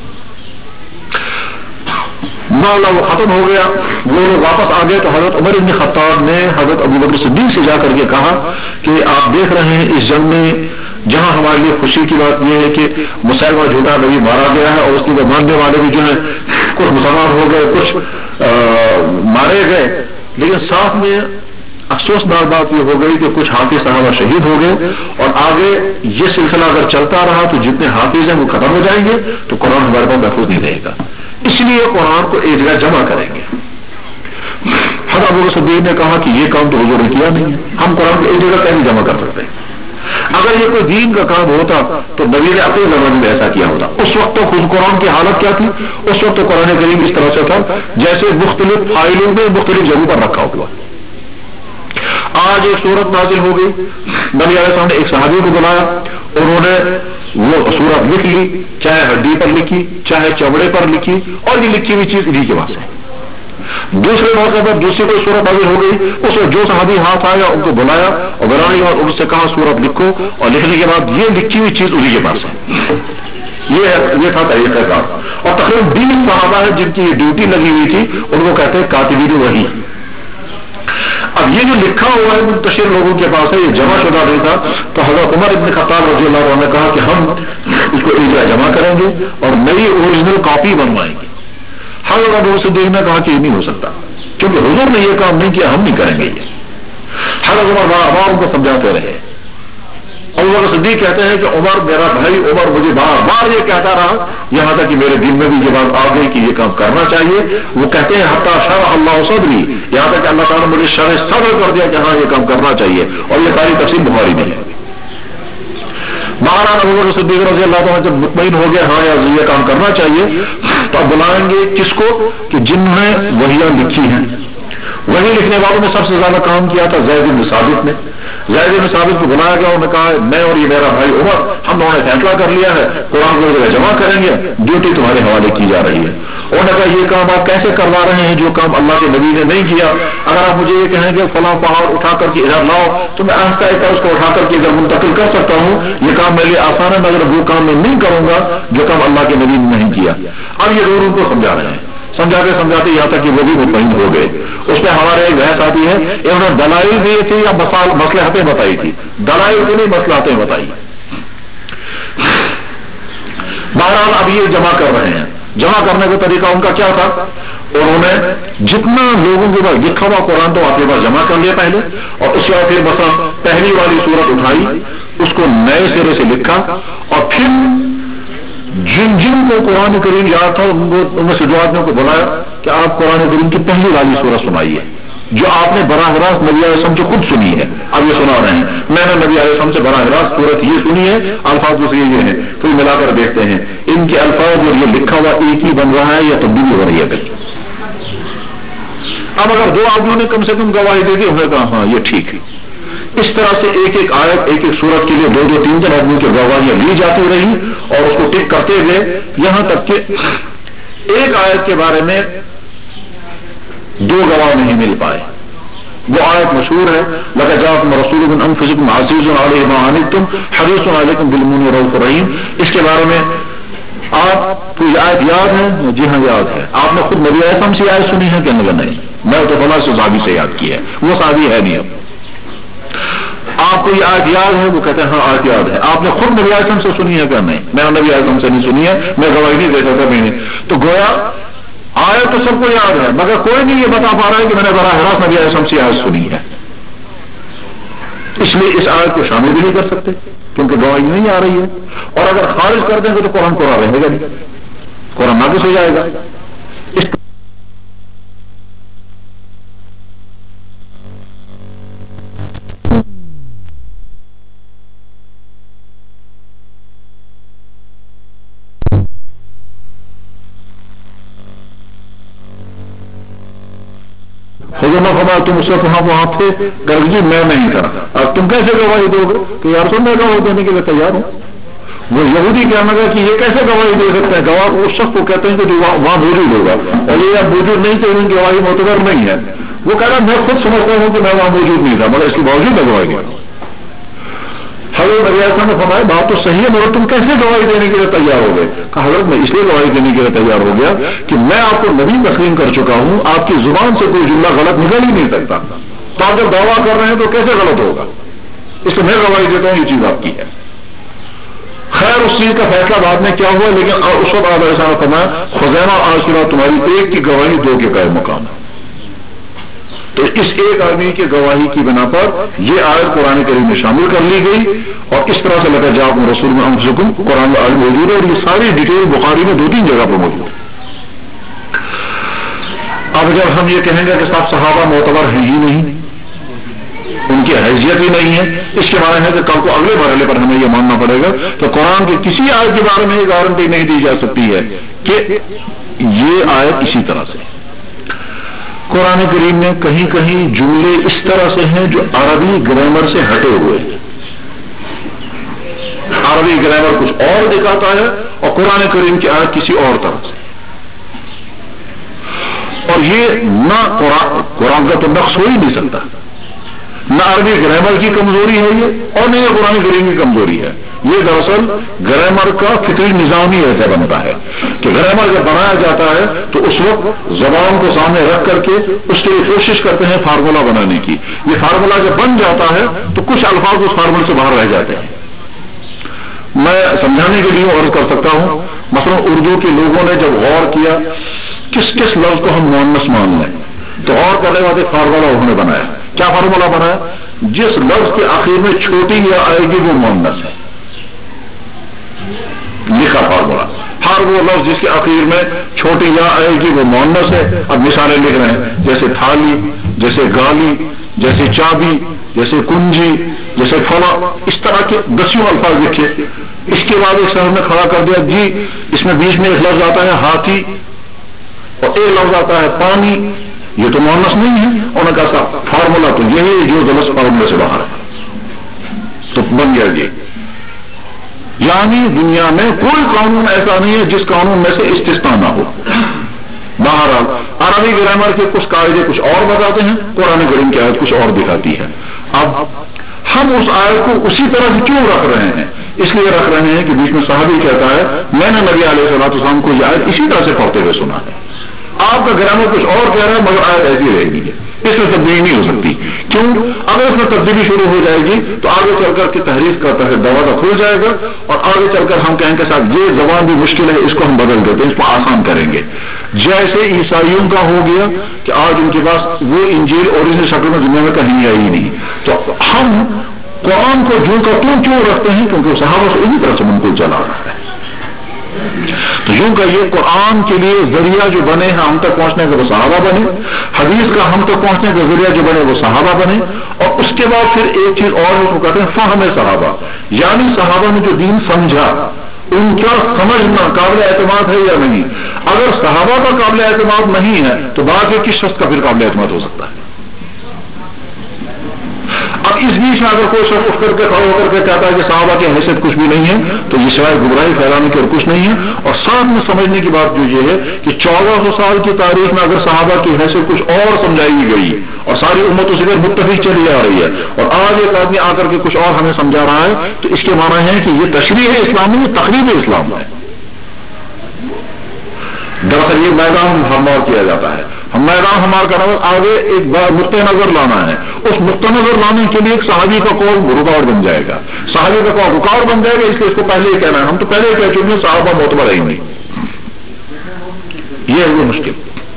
معاملہ وہ ختم ہو گیا. وہ لوگ واپس آ گئے تو حضرت عمر بن خطاب نے حضرت ابو بکر صدیق سے جا کر کے کہا کہ آپ دیکھ رہے ہیں اس جنگ میں جہاں ہمارے لیے خوشی کی بات یہ ہے کہ مسلمہ جھوٹا نبی مارا گیا ہے اور اس کے ماننے والے بھی جو ہیں کچھ مسلمان ہو گئے کچھ مارے گئے، لیکن ساتھ میں افسوسناک بات یہ ہو گئی کہ کچھ حافظ صحابہ شہید ہو گئے اور آگے یہ سلسلہ اگر چلتا رہا تو جتنے حافظ ہیں وہ ختم ہو جائیں گے تو قرآن ہمارے پاس محفوظ نہیں رہے گا. اس لیے قرآن کو ایک جگہ جمع کریں گے. حضرت ابو بکر صدیق نے کہا کہ یہ کام تو حضور نے کیا نہیں ہے، ہم قرآن کو ایک جگہ کیسے جمع کر سکتے ہیں؟ اگر یہ کوئی دین کا کام ہوتا تو نبی نے اپنے زمانے میں ایسا کیا ہوتا. اس وقت تو خود قرآن کی حالت کیا تھی؟ اس وقت تو قرآن کریم اس طرح سے تھا جیسے مختلف فائلوں میں مختلف جگہوں پر رکھا ہوا. آج ایک سورت نازل ہو گئی، نبی علیہ السلام نے ایک صحابی کو بلایا، انہوں نے وہ سورت لکھ لی، چاہے ہڈی پر لکھی چاہے چمڑے پر لکھی اور یہ لکھی ہوئی چیز انہیں کے پاس ہے. دوسرے موقع پر دوسری کوئی صورت نازل ہو گئی، اس میں جو صحابی ہاتھ آیا ان کو بلایا اور بلانے کے بعد ان سے کہا صورت لکھو اور لکھنے کے بعد یہ لکھی ہوئی چیز انہیں کے پاس ہے. یہ تھا طریقہ کار. اور تقریباً 20 صحابہ ہیں جن کی یہ ڈیوٹی لگی ہوئی تھی، ان کو کہتے ہیں کاتبین وحی. اب یہ جو لکھا ہوا ہے منتشر لوگوں کے پاس ہے، یہ جمع شدہ نہیں تھا. تو حضرت عمر بن خطاب رضی اللہ عنہ نے کہا کہ ہم اس کو ایک جگہ جمع کریں گے اور نئی اوریجنل کاپی بنوائیں گے. حضرت ابو بکر صدیق نے کہا کہ یہ نہیں ہو سکتا کیونکہ حضور نے یہ کام نہیں کیا، ہم نہیں کریں گے یہ. حضرت عمر بار ان کو سمجھاتے رہے. ابو بکر صدیق کہتے ہیں کہ عمر میرا بھائی عمر مجھے بار بار یہ کہتا رہا یہاں تک کہ میرے دل میں بھی یہ بات آ گئی کہ یہ کام کرنا چاہیے. وہ کہتے ہیں حتی شرح اللہ صدری، یہاں تک کہ اللہ تعالیٰ نے مجھے شرح صدر کر دیا کہ ہاں یہ کام کرنا چاہیے. اور یہ ساری تفصیل بخاری میں ہے. مہارانا ابو بکر صدیق رضی اللہ عنہ جب مطمئن ہو گئے ہاں یہ کام کرنا چاہیے تو اب بلائیں گے کس کو کہ جنہوں نے وحیاں لکھی ہیں. وہی لکھنے والوں نے سب سے زیادہ کام کیا تھا زید بن ثابت نے. زید بن ثابت کو بلایا گیا، انہوں نے کہا میں اور یہ میرا بھائی عمر ہم دونوں نے فیصلہ کر لیا ہے قرآن کو جمع کریں گے، ڈیوٹی تمہارے حوالے کی جا رہی ہے. انہوں نے کہا یہ کام آپ کیسے کروا رہے ہیں جو کام اللہ کے نبی نے نہیں کیا؟ اگر آپ مجھے یہ کہیں گے فلاں پہاڑ اٹھا کر کے ادھر لاؤ تو میں آہستہ آہستہ اس کو اٹھا کر کے ادھر منتقل کر سکتا ہوں. یہ کام میرے لیے آسان ہے مگر وہ کام میں نہیں کروں گا جو کام اللہ کے نبی نے نہیں کیا. اب یہ دونوں کو سمجھا رہے ہیں سمجھاتے سمجھاتے یہاں تک کہ وہ بھی مطمئن ہو گئے. اس میں ہمارے ایک بحث آتی ہے انہوں نے دلائل دیے تھے یا مصلحتیں بتائی تھی. دلائل کی نہیں مصلحتیں بتائی. بہرحال اب یہ جمع کر رہے ہیں. جمع کرنے کا طریقہ ان کا کیا تھا؟ انہوں نے جتنا لوگوں کے پاس لکھا ہوا قرآن تو آپ کے پاس جمع کر لیا پہلے, اور اس کے بعد پھر مثلا پہلی والی سورت اٹھائی, اس کو نئے سرے سے لکھا, اور پھر جن جن کو قرآن کریم یاد تھا ان میں سے دو آدمیوں کو بلایا کہ آپ قرآن کریم کی پہلی والی سورت سنائیے جو آپ نے براہ راست نبی علیہ السلام سے خود سنی ہے. اب یہ سنا رہے ہیں, میں نے نبی علیہ السلام سے براہ راست سورت یہ سنی ہے, الفاظ دوسرے یہ ہیں, پھر ملا کر دیکھتے ہیں ان کے الفاظ اور یہ لکھا ہوا ایک ہی بن رہا ہے یا تبدیلی ہو رہی ہے. اب اگر دو آدمیوں نے کم سے کم گواہی دے دی, انہوں نے کہا ہاں یہ ٹھیک ہے. اس طرح سے ایک ایک آیت ایک ایک سورت کے لیے دو دو تین تین آدمیوں کی گواہیاں لی جاتی رہی اور اس کو ٹک کرتے گئے یہاں تک کہ ایک آیت کے بارے میں دو گواہ نہیں مل پائے. وہ آیت مشہور ہے لقد جاءکم رسول من انفسکم عزیز علیہ ما عنتم حریص علیکم بالمؤمنین رؤوف رحیم. اس کے بارے میں آپ کو یہ آیت یاد ہے؟ جی ہاں یاد ہے. آپ نے خود نبی علیہ السلام سے آیت سنی ہے کہ نہیں؟ میں تو فلاں صحابی سے یاد کی ہے, وہ صحابی ہے نہیں. اب آپ کو یہ آیت یاد ہے؟ وہ کہتے ہیں ہاں آیت یاد ہے. آپ نے خود نبی علیہ السلام سے سنی ہے کہ نہیں؟ میں نبی علیہ السلام سے نہیں سنی ہے, میں گواہی نہیں دے سکتا. میں نے تو گویا آیت تو سب کو یاد ہے مگر کوئی نہیں یہ بتا پا رہا ہے کہ میں نے براہ راست نبی علیہ السلام سے آیت سنی ہے. اس لیے اس آیت کو شامل بھی نہیں کر سکتے کیونکہ گواہی نہیں آ رہی ہے. اور اگر خارج کر دیں گے تو قرآن پورا رہے گا نہیں, قرآن ناقص ہو جائے گا. تم اس وقت وہاں تھے گرجی میں نہیں تھا, اب تم کیسے گواہی دو گے کہ یار سن میں گواہی دینے کے لیے تیار ہوں. وہ یہودی کہنے لگا کہ یہ کیسے گواہی دے سکتے ہیں؟ گواہ اس شخص کو کہتے ہیں کہ وہاں موجود ہوگا, اور یہ موجود نہیں تو ان کی گواہی معتبر نہیں ہے. وہ کہہ رہا میں خود سمجھتا ہوں کہ میں وہاں موجود نہیں تھا مگر اس کے باوجود میں گواہی دیا. حضرت نبی صاحب نے فرمایا بات تو صحیح ہے مگر تم کیسے گواہی دینے کے لیے تیار ہو گئے؟ کہا حضرت میں اس لیے گواہی دینے کے لیے تیار ہو گیا کہ میں آپ کو نبی تسلیم کر چکا ہوں, آپ کی زبان سے کوئی جملہ غلط نکل ہی نہیں سکتا. تو آپ جب دعویٰ کر رہے ہیں تو کیسے غلط ہوگا؟ اس لیے میں گواہی دیتا ہوں یہ چیز آپ کی ہے. خیر اس چیز کا فیصلہ بعد میں کیا ہوا, لیکن اس وقت آپ ایسا فرمایا خزینہ اور آج تمہاری ایک کی گواہی دو کے قائم مقام ہے. تو اس ایک آدمی کی گواہی کی بنا پر یہ آیت قرآن کریم میں شامل کر لی گئی, اور اس طرح سے لقد جاءکم رسول من انفسکم قرآن میں آیت موجود ہے, اور یہ ساری ڈیٹیل بخاری میں 2-3 جگہ پر موجود ہے. اب جب ہم یہ کہیں گے کہ صاحب صحابہ معتبر ہیں ہی نہیں, ان کی حیثیت ہی نہیں ہے, اس کے معنی ہے کہ کل کو اگلے مرحلے پر ہمیں یہ ماننا پڑے گا کہ قرآن کی کسی آیت کے بارے میں یہ گارنٹی نہیں دی جا سکتی ہے کہ یہ آیت اسی طرح سے. قرآن کریم میں کہیں کہیں جملے اس طرح سے ہیں جو عربی گرامر سے ہٹے ہوئے ہیں. عربی گرامر کچھ اور دکھاتا ہے اور قرآن کریم کی آیت کسی اور طرح سے. اور یہ نہ قرآن کا تو نقص ہو ہی نہیں سکتا, نہ عربی گرامر کی کمزوری ہے یہ, اور نہ یہ قرآن کریم کی کمزوری ہے. یہ دراصل گرامر کا فطری نظام ہی ایسا بنتا ہے کہ گرامر جب بنایا جاتا ہے تو اس وقت زبان کو سامنے رکھ کر کے اس کے لیے کوشش کرتے ہیں فارمولا بنانے کی. یہ فارمولا جب بن جاتا ہے تو کچھ الفاظ اس فارمولے سے باہر رہ جاتے ہیں. میں سمجھانے کے لیے عرض کر سکتا ہوں, مثلا اردو کے لوگوں نے جب غور کیا کس کس لفظ کو ہم مؤنث مان لیں تو غور کرنے والے فارمولا انہوں نے بنایا. کیا فارمولا بنایا؟ جس لفظ کے آخر میں چھوٹی یا آئے گی وہ مؤنث ہے, لکھا فارمولا. ہر وہ لفظ جس کے آخر میں چھوٹی یا آئے گی وہ مؤنث ہے. اب مثالیں لکھ رہے ہیں جیسے تھالی, جیسے گالی, جیسے چابی, جیسے کنجی, جیسے فلاں, اس طرح کے 10 الفاظ لکھے. اس کے بعد ایک شہر میں کھڑا کر دیا جی اس میں بیچ میں ایک لفظ آتا ہے ہاتھی اور ایک لفظ آتا ہے پانی, یہ تو مؤنث نہیں ہے. انہوں نے کہا فارمولا تو یہی ہے جو غلط فارمولے سے باہر ہے, تو بن گیا جی. یعنی دنیا میں کوئی قانون ایسا نہیں ہے جس قانون میں سے استثناء نہ ہو. بہرحال عربی گرامر کے کچھ قاعدے کچھ اور بتاتے ہیں, قرآن کریم کی آیت کچھ اور دکھاتی ہے. اب ہم اس آیت کو اسی طرح سے کیوں رکھ رہے ہیں؟ اس لیے رکھ رہے ہیں کہ بیچ میں صحابی کہتا ہے میں نے نبی علیہ الصلوۃ والسلام کو یہ آیت اسی طرح سے پڑھتے ہوئے سنا ہے. آپ کا گرامر کچھ اور کہہ رہا ہے مگر آیت ایسی رہے گی، اس میں تبدیلی نہیں ہو سکتی. کیوں؟ اگر اس میں تبدیلی شروع ہو جائے گی تو آگے چل کر کے تحریف کا دروازہ کھل جائے گا اور آگے چل کر ہم کہیں گے صاحب یہ زبان بھی مشکل ہے، اس کو ہم بدل دیتے ہیں، اس کو آسان کریں گے. جیسے عیسائیوں کا ہو گیا کہ آج ان کے پاس وہ انجیل اوریجنل شکل میں دنیا میں کہیں آئی نہیں. تو ہم قرآن کو جو کا کیوں رکھتے ہیں؟ کیونکہ صحابہ سے اسی طرح سے منقول چلا رہا ہے. تو یوں کہ یہ قرآن کے لیے ذریعہ جو بنے ہیں ہم تک پہنچنے کا وہ صحابہ بنے، حدیث کا ہم تک پہنچنے کا ذریعہ جو بنے وہ صحابہ بنے. اور اس کے بعد پھر ایک چیز اور اس کو کہتے ہیں فہم صحابہ، یعنی صحابہ نے جو دین سمجھا ان کا سمجھنا قابل اعتماد ہے یا نہیں. اگر صحابہ کا قابل اعتماد نہیں ہے تو بعد میں کس شخص کا پھر قابل اعتماد ہو سکتا ہے؟ اب اس بیچ میں اگر کوئی شخص اٹھ کر کے کھڑا ہو کر کے کہتا ہے کہ صحابہ کی حیثیت کچھ بھی نہیں ہے تو یہ سوائے گمراہی پھیلانے کی اور کچھ نہیں ہے. اور ساتھ میں سمجھنے کی بات جو یہ ہے کہ 1400 سال کی تاریخ میں اگر صحابہ کی حیثیت کچھ اور سمجھائی گئی اور ساری امت اسی پر متفق چلی آ رہی ہے اور آج ایک آدمی آ کر کے کچھ اور ہمیں سمجھا رہا ہے تو اس کے معنی ہے کہ یہ تشریح اسلامی، یہ تقریب اسلام ہے. دراصل یہ میدان ہموار کیا جاتا ہے. میدان ہموار کا نظر آگے ایک نقطۂ نظر لانا ہے. اس نقطۂ نظر لانے کے لیے ایک صحابی کا قول رکاوٹ بن جائے گا، صحابی کا قول رکاوٹ بن جائے گا، اس لیے اس کو پہلے ہی کہنا ہے. ہم تو پہلے ہی کہہ چکے ہیں صحابہ معتبر ہے ہی نہیں. یہ ہے وہ مشکل.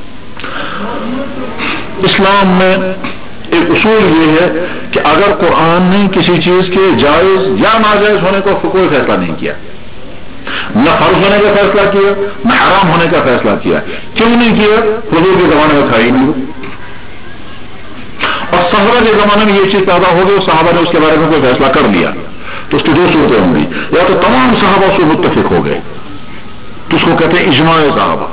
اسلام میں ایک اصول یہ ہے کہ اگر قرآن نے کسی چیز کے جائز یا ناجائز ہونے کا کوئی فیصلہ نہیں کیا، نہ فرض ہونے کا فیصلہ کیا نہ حرام ہونے کا فیصلہ کیا. کیوں نہیں کیا؟ حضور کے زمانے میں کھائی نہیں. اور صحابہ کے زمانے میں یہ چیز پیدا ہو گئی، صحابہ نے اس کے بارے میں کوئی فیصلہ کر لیا تو اس کی دو صورتیں ہوں گی. یا تو تمام صحابہ سے متفق ہو گئے تو اس کو کہتے ہیں اجماع صحابہ.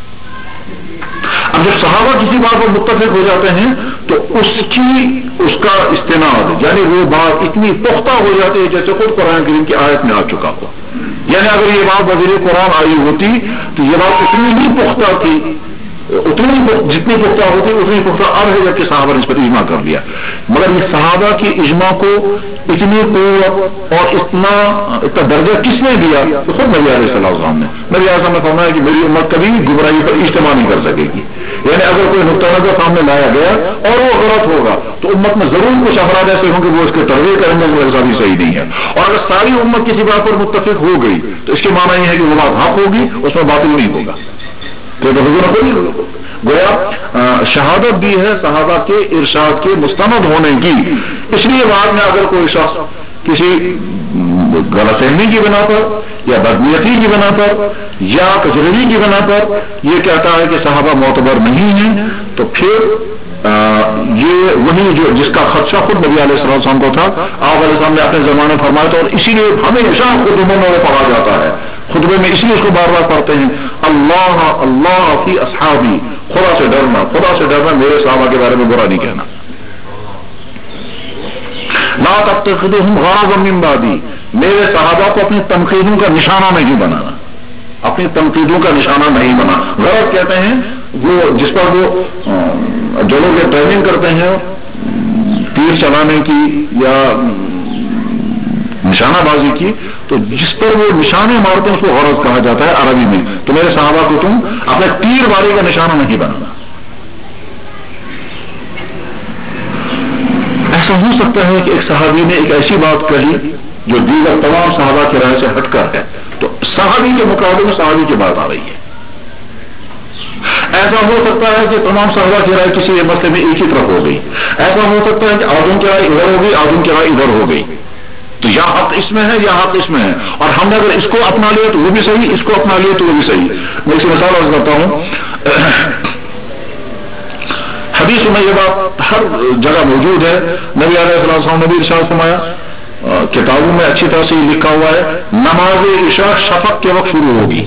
اب جب صحابہ کسی بات پر متفق ہو جاتے ہیں تو اس کا استناد یعنی وہ بات اتنی پختہ ہو جاتی ہے جیسے خود قرآن کریم کی آیت میں آ چکا ہو. یعنی اگر یہ بات وزیر قرآن آئی ہوتی تو یہ بات اتنی ہی پختہ تھی، جتنی پختہ ہوتی اتنی پختہ اب ہے جبکہ صحابہ نے اس پر اجماع کر لیا. مگر یہ صحابہ کی اجماع کو اتنی قوت اور اتنا درجہ کس نے دیا؟ تو خود نبی علیہ السلام نے. نبی علیہ السلام نے فرمایا کہ میری امت کبھی گمراہی پر اجتماع نہیں کر سکے گی. یعنی اگر کوئی نقطہ نظر سامنے لایا گیا اور وہ غلط ہوگا تو امت میں ضرور کچھ افراد ایسے ہوں گے وہ اس کے ترویج کریں گے وہ ایسا بھی صحیح نہیں ہے. اور اگر ساری امت کسی بات پر متفق ہو گئی تو اس کے معنی یہ ہے کہ وہ بات حق ہوگی، اس میں باطل نہیں ہوگا. تو گویا شہادت بھی ہے صحابہ کے ارشاد کے مستند ہونے کی. اس لیے بعد میں اگر کوئی شخص کسی غلط فہمی کی بنا پر یا بدنیتی کی بنا پر یا کچرگی کی بنا پر یہ کہتا ہے کہ صحابہ معتبر نہیں ہیں تو پھر یہ وہی جو جس کا خدشہ خود نبی علیہ السلام کو تھا، آپ علیہ السلام نے اپنے زمانے فرمایا تھا. اور اسی لیے ہمیشہ خطبوں میں پڑھا جاتا ہے، خطبے میں اس لیے اس کو بار بار پڑھتے ہیں اللہ اللہ فی اصحابی، خدا سے ڈرنا، خدا سے ڈرنا، میرے صحابہ کے بارے میں برا نہیں کہنا. لا تتخذوہم غرضا من بعدی، میرے صحابہ کو اپنی تنقیدوں کا نشانہ نہیں بنانا، اپنی تنقیدوں کا نشانہ نہیں بنا. غرض کہتے ہیں وہ جس پر وہ جو لوگ ٹریننگ کرتے ہیں تیر چلانے کی یا نشانہ بازی کی، تو جس پر وہ نشانے مارتے ہیں اس کو غرض کہا جاتا ہے عربی میں. تو میرے صحابہ کو تم اپنے تیر باری کا نشانہ نہیں بنانا. ایسا ہو سکتا ہے کہ ایک صحابی نے ایک ایسی بات کہی جو دیگر تمام صحابہ کی رائے سے ہٹ کر ہے تو صحابی کے مقابلے میں صحابی کی بات آ رہی ہے. ایسا ہو سکتا ہے کہ تمام صحابہ کی رائے کسی مسئلے میں ایک ہی طرف ہو گئی. ایسا ہو سکتا ہے کہ آدم کی رائے ادھر ہو گئی، آدم کی رائے ادھر ہو گئی. تو یا حق اس میں ہے یا حق اس میں ہے، اور ہم نے اگر اس کو اپنا لیا تو وہ بھی صحیح، اس کو اپنا لیا تو وہ بھی صحیح. میں اس کی مثال عرض کرتا ہوں. حدیث میں یہ بات ہر جگہ موجود ہے. نبی علیہ السلام نے بھی ارشاد فرمایا، کتابوں میں اچھی طرح سے یہ لکھا ہوا ہے، نماز عشاء شفق کے وقت شروع ہوگی.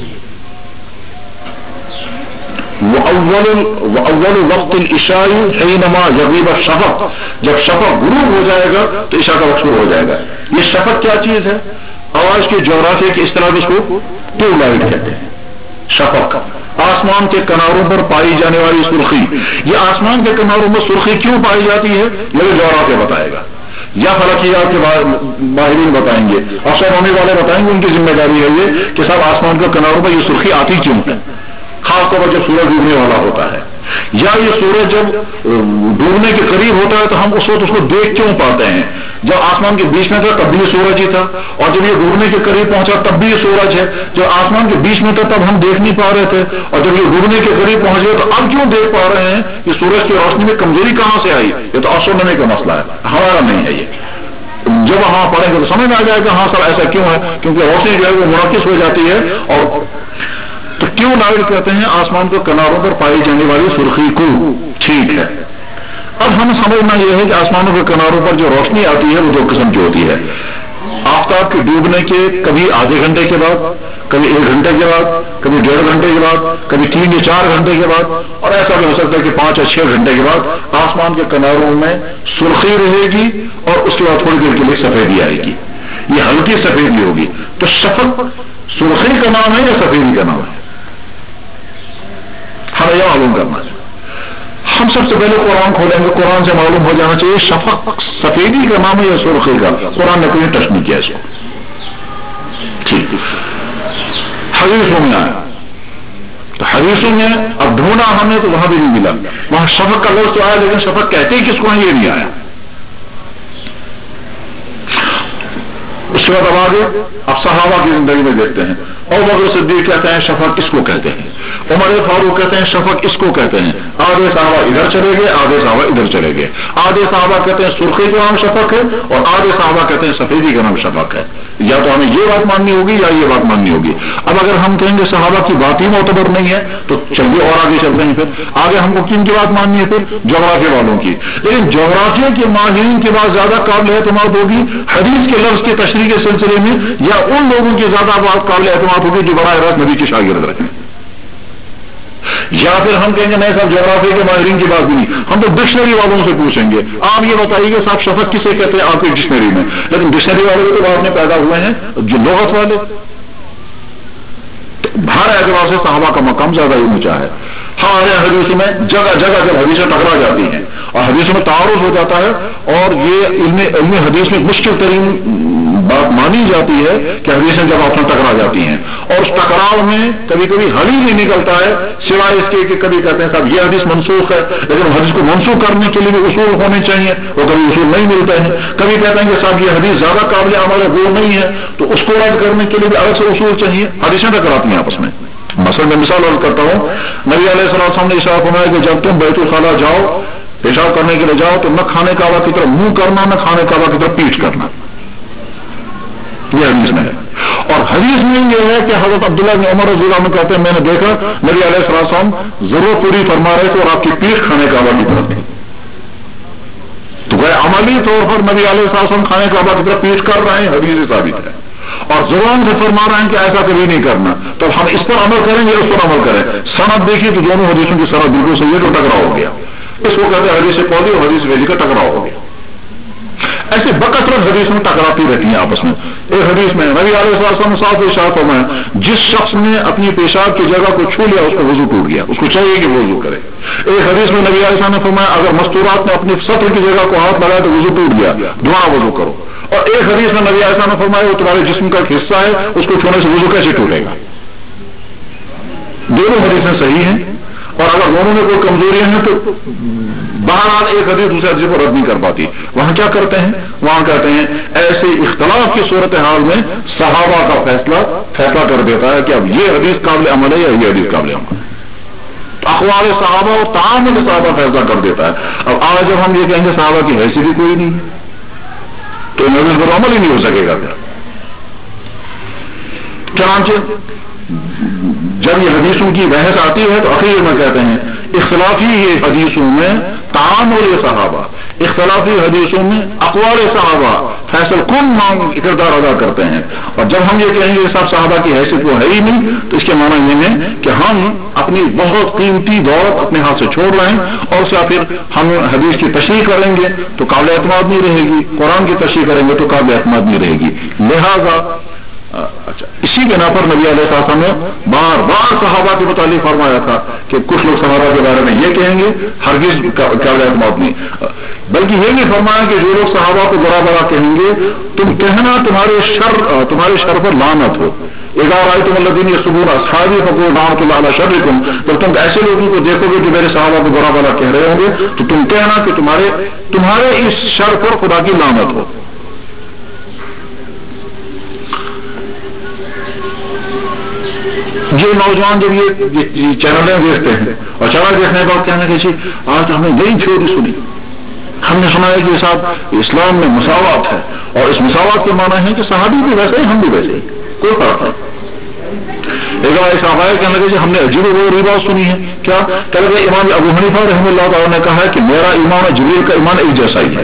وَأَوَّلُ وَقْتِ الْعِشَاءِ حِينَمَا يَغِيبُ الشَّفَقُ، جب شفق غروب ہو جائے گا تو عشاء کا وقت شروع ہو جائے گا. یہ شفق کیا چیز ہے؟ آج کے جغرافیہ کی اصطلاح اس کو ٹیوب لائٹ کہتے ہیں. شفق آسمان کے کناروں پر پائی جانے والی سرخی. یہ آسمان کے کناروں میں سرخی کیوں پائی جاتی ہے یہ جغرافیہ بتائے گا یا فلکیات کے ماہرین بتائیں گے، افسرانی والے بتائیں گے. ان کی ذمہ داری ہے یہ کہ صاحب آسمان کے کناروں پر یہ سرخی آتی کیوں ہے. खास तौर पर जब सूरज डूबने वाला होता है, या ये सूरज जब डूबने के करीब होता है तो हम उस वक्त उसको देख क्यों पाते हैं? जब आसमान के बीच में था तब भी ये सूरज ही था, और जब ये डूबने के करीब पहुंचा तब भी ये सूरज है। जब आसमान के बीच में था तब हम देख नहीं पा रहे थे, और जब ये डूबने के करीब पहुंच गए तो अब क्यों देख पा रहे हैं? कि सूरज की रोशनी में कमजोरी कहां से आई? ये तो असुनने का मसला है, हमारा नहीं है ये। जब वहां पढ़ेंगे तो समझ में आ जाएगा हाँ सर ऐसा क्यों है, क्योंकि रोशनी जो है वो मुनाकिस हो जाती है। और तो क्यों लाइट कहते हैं आसमान के किनारों पर पाई जाने वाली सुर्खी को? ठीक है, अब हमें समझना यह है कि आसमानों के किनारों पर जो रोशनी आती है वो दो किस्म की होती है। आफताब के डूबने के कभी आधे घंटे के बाद, कभी 1 घंटे के बाद, कभी 1.5 घंटे के बाद, कभी 3 या 4 घंटे के बाद, और ऐसा भी हो सकता है कि 5 या 6 घंटे के बाद आसमान के किनारों में सुर्खी रहेगी और उसके बाद थोड़ी देर के लिए सफेदी आएगी। ये हल्की सफेदी होगी। तो शफक सुर्खी का नाम है या सफेदी का नाम है? हमें यह मालूम करना है। हम सबसे पहले कुरान खोलेंगे, कुरान से मालूम हो जाना चाहिए शफक सफेदी का नाम है या सुर्खी का। कुरान ने कोई टच नहीं किया इसको। ठीक, हदीसों में आया तो हदीसों में अब ढूंढा हमने तो वहां भी नहीं मिला। वहां शफक का लफ्ज तो आया, लेकिन शफक कहते ही किसको है ये नहीं आया। उसके बाद अब आगे अब सहाबा की जिंदगी में देखते हैं। अबू बकर सिद्दीक कहते हैं शफक इसको कहते हैं, उमर फारूक कहते हैं शफक इसको कहते हैं। आधे साहबा इधर चले गए, आधे साहबा इधर चले गए। आधे साहबा कहते हैं सुर्खी का नाम शफक है, और आधे साहबा कहते हैं सफेदी का नाम शफक है। या तो हमें ये बात माननी होगी या ये बात माननी होगी। अब अगर हम कहेंगे साहबा की बात ही मोतबर नहीं है तो चलिए और आगे चलते हैं। फिर आगे हमको किन की बात माननी है? फिर जोग्राफी वालों की। लेकिन जोग्राफी के माहिरीन की बात ज्यादा काबिल एतमाद होगी हदीस के लफ्ज के तशरीह के सिलसिले में, या उन लोगों की ज्यादा बात काबिल एतमाद होगी जो बड़ा रास्त नबी के शागिर्द रखें। या फिर हम कहेंगे नहीं साहब ज्योग्राफी के माहिरीन की बात भी नहीं, हम तो डिक्शनरी वालों से पूछेंगे आप ये बताइए साहब शफक किसे कहते हैं आपकी डिक्शनरी में। लेकिन डिक्शनरी वाले तो बाद में पैदा हुए हैं जो लोगत वाले। तो हर एतबार से साहबा का मकाम ज्यादा ही ऊंचा है। हमारे हदीस में जगह जगह जब हदीसें टकरा जाती हैं और हदीसों में तारुफ हो जाता है, और ये इल्म हदीस में मुश्किल तरीन बात मानी जाती है कि हदीसें जब आपस में टकरा जाती हैं, और उस टकराव में कभी कभी हल ही नहीं निकलता है सिवाय इसके कि कभी कहते हैं साहब ये हदीस मनसूख है, लेकिन हदीस को मनसूख करने के लिए भी उसूल होने चाहिए, वो कभी उसूल नहीं मिलते हैं। कभी कहते हैं कि साहब ये हदीस ज्यादा काबिल अमल है, वो नहीं है, तो उसको रद्द करने के लिए भी अलग से उसूल चाहिए। हदीसें टकराती हैं आपस में। मसलन मैं मिसाल अर्ज करता हूं, नबी अलैहिस्सलाम ने इशारा फरमाया कि जब तुम बैतुल खला जाओ, पेशाब करने के लिए जाओ, तो न खाने काबा की तरफ मुंह करना, न खाने काबा की तरफ पीठ करना। यह हदीस में है। और हदीस में यह है कि हजरत अब्दुल्लाह बिन उमर रज़ियल्लाहु अन्हु कहते हैं मैंने देखा नबी अलैहिस्सलाम जरूरत पूरी फरमा रहे थे और आपकी पीठ खाने काबा की तरफ थी। तो वह अमली तौर पर नबी अलैहिस्सलाम खाने काबा की तरफ पीठ कर रहे हैं, हदीस से साबित है। और जुबान से फरमा रहे हैं कि ऐसा कभी नहीं करना। तो हम इस पर अमल करेंगे, उस पर अमल करें। सनद देखिए तो दोनों हदीसों की सनद बिल्कुल सही है, तो टकराव हो गया। इसको कहते हैं हदीस कौली और हदीस वेली का टकराव हो गया। ऐसे बकसरत हदीस में टकराती रहती हैं आपस में। एक हदीस में नबी अलैहिस्सलाम साफ इरशाद फरमाया जिस शख्स ने अपनी पेशाब की जगह को छू लिया उसका वजू टूट गया, उसको चाहिए कि वजू करे। एक हदीस में नबी अलैहिस्सलाम ने फरमाया अगर मस्तूरात ने अपनी सत्र की जगह को हाथ लगाया तो वजू टूट गया, दोबारा वजू करो। और एक हदीस में नबी अलैहिस्सलाम ने फरमाया वो तुम्हारे जिस्म का एक हिस्सा है, उसको छूने से वजू कैसे टूटेगा। दोनों हदीसें सही हैं, और अगर दोनों में कोई कमजोरियां हैं तो बहरहाल एक हदीस दूसरे हदीस को रद्द नहीं कर पाती। वहां क्या करते हैं, वहां कहते हैं ऐसे इख्तलाफ की सूरत हाल में सहाबा का फैसला कर देता है कि अब ये हदीस काबिल अमल है या ये हदीस काबिल अमल है। तो अखबार सहाबा और तामुल सहाबा फैसला कर देता है। अब आज जब हम ये कहेंगे सहाबा की हैसियत भी कोई नहीं है तो इन हदीस पर अमल ही नहीं हो सकेगा। चनांचे जब ये हदीसों की बहस आती है तो आखिर में कहते हैं इख्तलाफी ये हदीसों में तामुल सहाबा, इख्तलाफी हदीसों में अक़वाल सहाबा फैसल कुन नाम किरदार अदा करते हैं। और जब हम ये कहेंगे सब सहाबा की हैसियत वो है ही नहीं तो इसके माना ये है कि हम अपनी बहुत कीमती दौलत अपने हाथ से छोड़ रहे हैं, और उसका फिर हम हदीस की तशरीह करेंगे तो काबिल एतमाद नहीं रहेगी, कुरान की तशरीह करेंगे तो काबिल एतमाद नहीं रहेगी। लिहाजा अच्छा इसी बिना पर नबी अलैहिस्सलाम ने बार बार सहाबा के मुतालिक फरमाया था कि कुछ लोग सहाबा के बारे में ये कहेंगे हरगिज़ काबिल एतमाद नहीं, बल्कि ये کوئی نہیں فرمایا کہ جو لوگ صحابہ کو برا برا کہیں گے تم کہنا تمہارے شر پر لعنت ہو. اذا رأيتم الذين يسبون اصحابي فقولوا لعنة الله على شركم. جب تم ایسے لوگوں کو دیکھو گے جو میرے صحابہ کو برا برا کہہ رہے ہوں گے تو تم کہنا کہ تمہارے اس شر پر خدا کی لعنت ہو. یہ نوجوان جب یہ چینلیں دیکھتے ہیں اور چینل دیکھنے کے بعد کہنے کہ آج ہم نے نئی تھیوری سنی, ہم نے سنا ہے کہ صاحب اسلام میں مساوات ہے اور اس مساوات کے معنی ہے کہ صحابی بھی ویسے ہی ہم بھی ویسے ہی, کوئی فرق نہیں. ایک بار ایسا آیا کہنے لگے ہم نے عجیب و غریب بات سنی ہے. کیا کہ امام ابو حنیفہ رحمہ اللہ تعالیٰ نے کہا ہے کہ میرا ایمان اور جبریل کا ایمان ایک جیسا ہی ہے.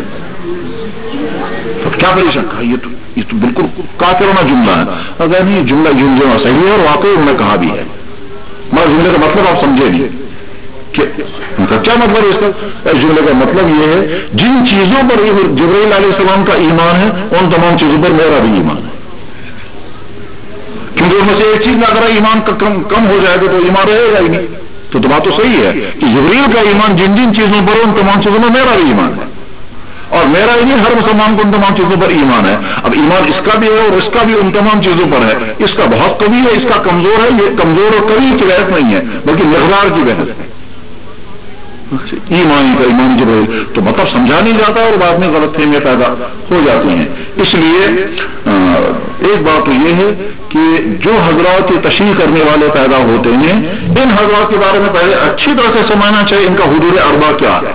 کیا پریشان کہا یہ تو بالکل کافرانہ جملہ ہے. اگر نہیں جملہ صحیح ہے اور واقعی انہوں نے کہا بھی ہے, مگر جملے کا مطلب آپ سمجھے نہیں کہ کیا مطلب ہے اس کا. جملے کا مطلب یہ ہے جن چیزوں پر جبرائیل علیہ السلام کا ایمان ہے ان تمام چیزوں پر میرا بھی ایمان ہے. کیونکہ ان میں سے ایک چیز میں اگر ایمان کا کم ہو جائے گا تو ایمان رہے گا ہی نہیں. تو بات تو صحیح ہے کہ جبرائیل کا ایمان جن چیزوں پر ان تمام چیزوں میں میرا بھی ایمان ہے, اور میرا ہی نہیں ہر مسلمان کو ان تمام چیزوں پر ایمان ہے. اب ایمان اس کا بھی ہے اور اس کا بھی ان تمام چیزوں پر ہے. اس کا بہت قوی ہے, اس کا کمزور ہے. یہ کمزور اور قوی کی بحث نہیں ہے بلکہ مقدار کی بحث ہے. ایمانی جبرائیل تو مطلب سمجھا نہیں جاتا اور بعد میں غلط فہمیاں پیدا ہو جاتی ہیں. اس لیے ایک بات تو یہ ہے کہ جو حضرات کی تشریح کرنے والے پیدا ہوتے ہیں ان حضرات کے بارے میں پہلے اچھی طرح سے سمجھنا چاہیے ان کا حدود اربع کیا ہے.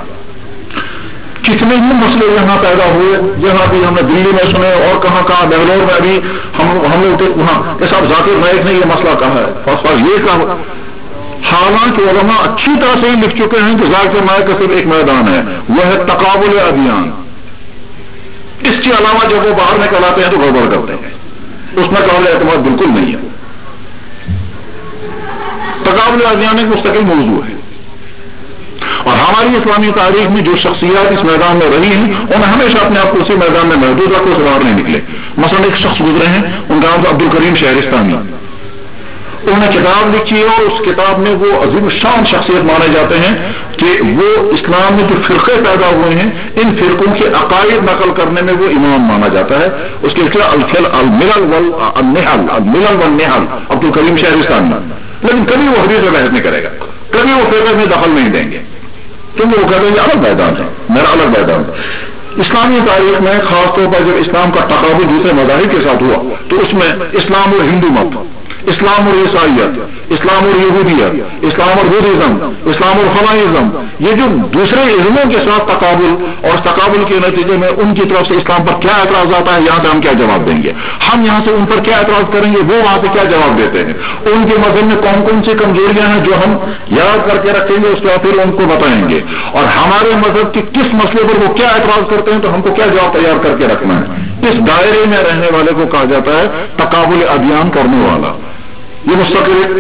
کتنے ہی مسئلے یہاں پیدا ہوئے, جہاں بھی ہم نے دلی میں سنے اور کہاں بنگلور میں بھی ہم لوگ وہاں صاحب ذاکر نائک نے یہ مسئلہ کہا ہے, یہ کہا. حالانکہ علماء اچھی طرح سے ہی لکھ چکے ہیں کہ ذاکر نائک کا صرف ایک میدان ہے, وہ ہے تقابل ادیان. اس کے علاوہ جب وہ باہر نکل آتے ہیں تو گڑبڑ کرتے ہیں. اس میں قابل اعتماد بالکل نہیں ہے. تقابل ادیان ایک مستقل موضوع ہے اور ہماری اسلامی تاریخ میں جو شخصیات اس میدان میں رہی ہیں انہیں ہمیشہ اپنے آپ کو اسی میدان میں محدود رکھو, سے باہر نہیں نکلے. مثلا ایک شخص گزرے ہیں, ان کا نام عبد الکریم شہرستانی. انہوں نے کتاب لکھی ہے اور اس کتاب میں وہ عظیم شان شخصیت مانے جاتے ہیں کہ وہ اسلام میں جو فرقے پیدا ہوئے ہیں ان فرقوں کے عقائد نقل کرنے میں وہ امام مانا جاتا ہے. اس کے الملل والنحل عبد الکریم شہرستانی. لیکن کبھی وہ حدیث میں بحث نہیں کرے گا, کبھی وہ فرقے میں دخل نہیں دیں گے, کیونکہ وہ کہتے ہیں یہ الگ میدان ہے, میرا الگ میدان ہے. اسلامی تاریخ میں خاص طور پر جب اسلام کا تقابل دوسرے مذاہب کے ساتھ ہوا تو اس میں اسلام اور ہندو مت, اسلام اور عیسائیت, اسلام اور یہودیت, اسلام اور بدھزم, اسلام اور خلائی, یہ جو دوسرے ازموں کے ساتھ تقابل اور تقابل کے نتیجے میں ان کی طرف سے اسلام پر کیا اعتراض آتا ہے, یہاں سے ہم کیا جواب دیں گے, ہم یہاں سے ان پر کیا اعتراض کریں گے, وہ وہاں سے کیا جواب دیتے ہیں, ان کے مذہب میں کون کون سی کمزوریاں ہیں جو ہم یاد کر کے رکھیں گے, اس کے بعد پھر ان کو بتائیں گے, اور ہمارے مذہب کے کس مسئلے پر وہ کیا اعتراض کرتے ہیں تو ہم کو کیا جواب تیار کر کے رکھنا ہے. اس دائرے میں رہنے والے کو کہا جاتا ہے تقابل ادیان کرنے والا. یہ مستقل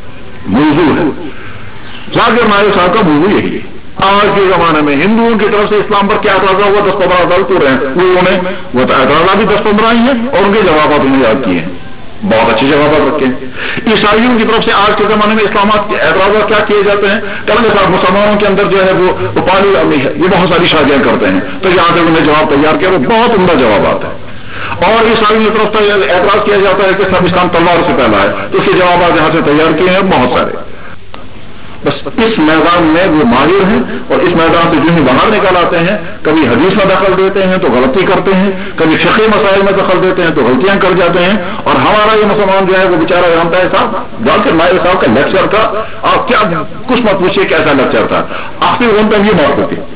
موضوع ہے. ذاکر نائک صاحب کا موضوع یہی ہے. آج کے زمانے میں ہندوؤں کی طرف سے اسلام پر کیا اعتراض ہوا 10-15 سال پورے ہیں, وہ اعتراضات بھی 10-15 ہی ہیں اور ان کے جوابات انہیں یاد کیے ہیں, بہت اچھے جوابات رکھے ہیں. عیسائیوں کی طرف سے آج کے زمانے میں اسلامات کے اعتراضات کیا کیے جاتے ہیں, کل کے ساتھ مسلمانوں کے اندر جو ہے وہ پالی امی ہے, یہ بہت ساری شادیاں کرتے ہیں, تو یہاں سے انہیں جواب تیار کیا, وہ بہت عمدہ جوابات ہیں. اور عیسائیوں کی طرف سے اعتراض کیا جاتا ہے کہ سب اسلام تلوار سے پھیلا ہے, تو اس کے جوابات یہاں سے تیار کیے ہیں بہت سارے. بس اس میدان میں وہ ماہر ہیں اور اس میدان سے جو ہی باہر نکل آتے ہیں, کبھی حدیث میں دخل دیتے ہیں تو غلطی کرتے ہیں, کبھی فقہی مسائل میں دخل دیتے ہیں تو غلطیاں کر جاتے ہیں. اور ہمارا یہ مسلمان جو ہے وہ بیچارہ جانتا ہے صاحب ذاکر نائک صاحب کا لیکچر تھا, آپ کیا کچھ مت پوچھیے کیسا لیکچر تھا, آخری ان پر یہ موت ہوتی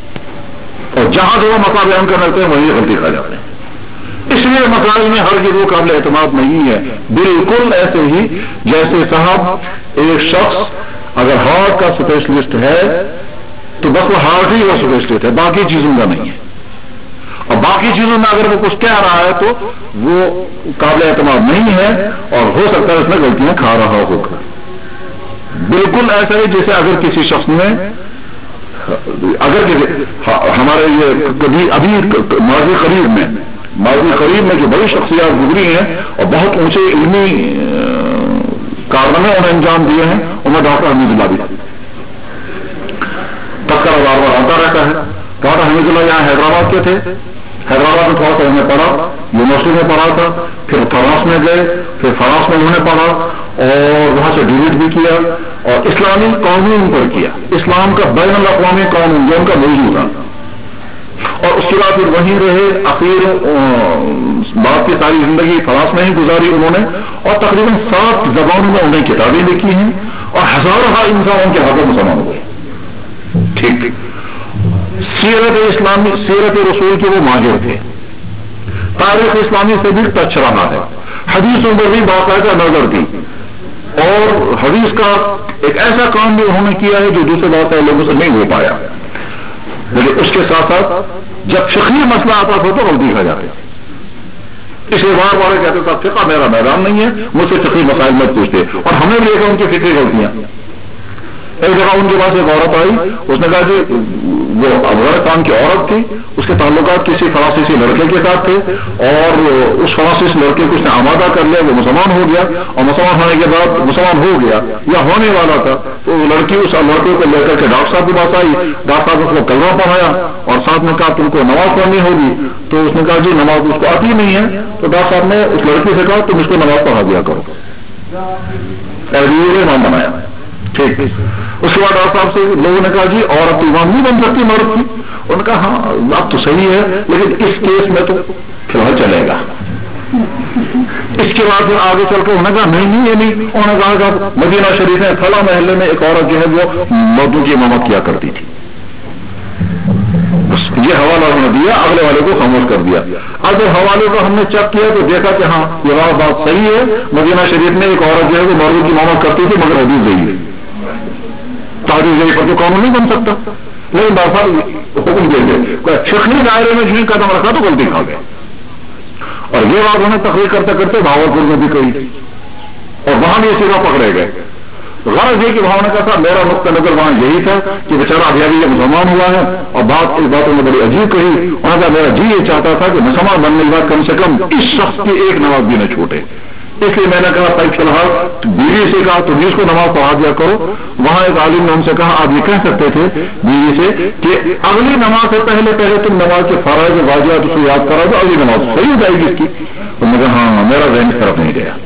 اور جہاں سے وہ مسئلہ بیان کر لیتے ہیں وہیں غلطی کھا جاتے ہیں. اس لیے مسائل میں ہر وہ قابل اعتماد نہیں ہے. بالکل ایسے ہی جیسے صاحب ایک شخص اگر ہارٹ کا اسپیشلسٹ ہے تو بس وہ ہارٹ ہی کا اسپیشلسٹ ہے, باقی چیزوں کا نہیں ہے. اور باقی چیزوں میں اگر وہ کچھ کہہ رہا ہے تو وہ قابل اعتماد نہیں ہے اور ہو سکتا ہے اس میں غلطیاں کھا رہا ہوگا. بالکل ایسا ہی جیسے اگر کسی شخص نے ہمارے یہ کبھی ابھی ماضی قریب میں جو بڑی شخصیات گزری ہیں اور بہت اونچے علمی کارنامے انہیں انجام دیے ہیں, ان میں ڈاکٹر حمید اللہ بھی تذکرہ بار بار آتا رہتا ہے. ڈاکٹر حمید اللہ یہاں حیدرآباد کے تھے، حیدرآباد میں تھوڑا سا انہوں نے پڑھا، یونیورسٹی میں پڑھا تھا، پھر فرانس میں گئے، پھر فرانس میں انہوں نے پڑھا اور وہاں سے ڈیلیٹ بھی کیا اور اسلامی قانون پر کیا، اسلام کا بین الاقوامی قانون جو ان کا موضوع تھا، اور اس کے بعد پھر وہیں رہے، اخیر بعد کی ساری زندگی فرانس میں ہی گزاری انہوں نے، اور تقریباً 7 زبانوں میں انہیں کتابیں لکھی ہیں اور ہزاروں انسان ان کے ہاتھوں میں مسلمان ہوئے. ٹھیک، سیرت اسلامی، سیرت رسول کے وہ ماہر تھے، تاریخ اسلامی سے بھی ٹچ رہا ہے، حدیثوں پر بھی باقاعدہ نظر دی، اور حدیث کا ایک ایسا کام بھی انہوں نے کیا ہے جو دوسرے بہت سارے لوگوں سے نہیں ہو پایا. لیکن اس کے ساتھ ساتھ جب فقہی مسئلہ آتا تھا تو غلطی کھا جاتے، اس لیے بار بار کہتے تھا فقہ میرا میدان نہیں ہے، مجھ سے فقہی مسائل مت پوچھتے، اور ہمیں بھی دیکھا ان کی فقہی غلطیاں. ایک جگہ ان کے پاس ایک عورت آئی، اس نے کہا کہ وہ افغانستان کی عورت تھی، اس کے تعلقات کسی فرانسیسی لڑکے کے ساتھ تھے، اور اس فرانسیسی لڑکے کو اس نے آمادہ کر لیا، وہ مسلمان ہو گیا، اور مسلمان ہونے کے بعد مسلمان ہو گیا یا ہونے والا تھا، تو وہ لڑکی اس لڑکے کو لے کر کے ڈاکٹر صاحب کے پاس آئی، ڈاکٹر صاحب اس کو کلمہ پڑھایا اور ساتھ میں کہا تم کو نماز پڑھنی ہوگی، تو اس نے کہا جی نماز اس کو آتی نہیں ہے، تو ڈاکٹر صاحب نے اس لڑکی سے کہا تم اس کو نماز پڑھا دیا کرو، امام بنایا. ٹھیک، اس کے بعد ڈاکٹر صاحب سے لوگوں نے کہا جی عورت امام نہیں بن سکتی مرد کی، انہوں نے کہا ہاں بات تو صحیح ہے لیکن اس کیس میں تو فی الحال چلے گا. اس کے بعد پھر آگے چل کے انہوں نے کہا نہیں یہ نہیں، انہوں نے کہا کہ مدینہ شریف میں فلاں محلے میں ایک عورت جو ہے وہ مردوں کی امامت کیا کرتی تھی، بس یہ حوالہ انہوں نے دیا، اگلے والے کو خاموش کر دیا. اب جب حوالے کو ہم نے چیک کیا تو دیکھا کہ ہاں یہ بات صحیح ہے، مدینہ شریف میں ایک عورت جو ہے وہ مردوں کی امامت کرتی تھی مگر حدیث صحیح ہے، تاریخ یہی پر تو قانون نہیں بن سکتا. لیکن ڈاکٹر حکم دے دے فقہی دائرے میں جن قدم رکھا تو غلطی کھا گئے، اور یہ بات انہیں تقریر کرتے کرتے بھاولپور میں بھی کہی اور وہاں بھی اسی طرح پکڑے گئے. غرض یہ کہ وہاں نے کہا تھا میرا نقطہ نظر وہاں یہی تھا کہ بیچارہ ابھی ابھی مسلمان ہوا ہے، اور بات اس باتوں نے بڑی عجیب کہی، انہوں نے کہا میرا جی یہ چاہتا تھا کہ مسلمان بننے کے بعد کم سے کم اس شخص کی ایک نماز بھی نہ چھوٹے، اس لیے میں نے کہا بھائی فی الحال بیوی سے کہا تم اس کو نماز پڑھا دیا کرو. وہاں ایک عالم نے ان سے کہا آپ یہ کہہ سکتے تھے بیوی سے کہ اگلی نماز سے پہلے تم نماز کے فرائض واجبات اس کو یاد کرا دو، اگلی نماز صحیح ہو جائے گی اس کی. تو میں کہا ہاں میرا ذہن اس طرف نہیں گیا.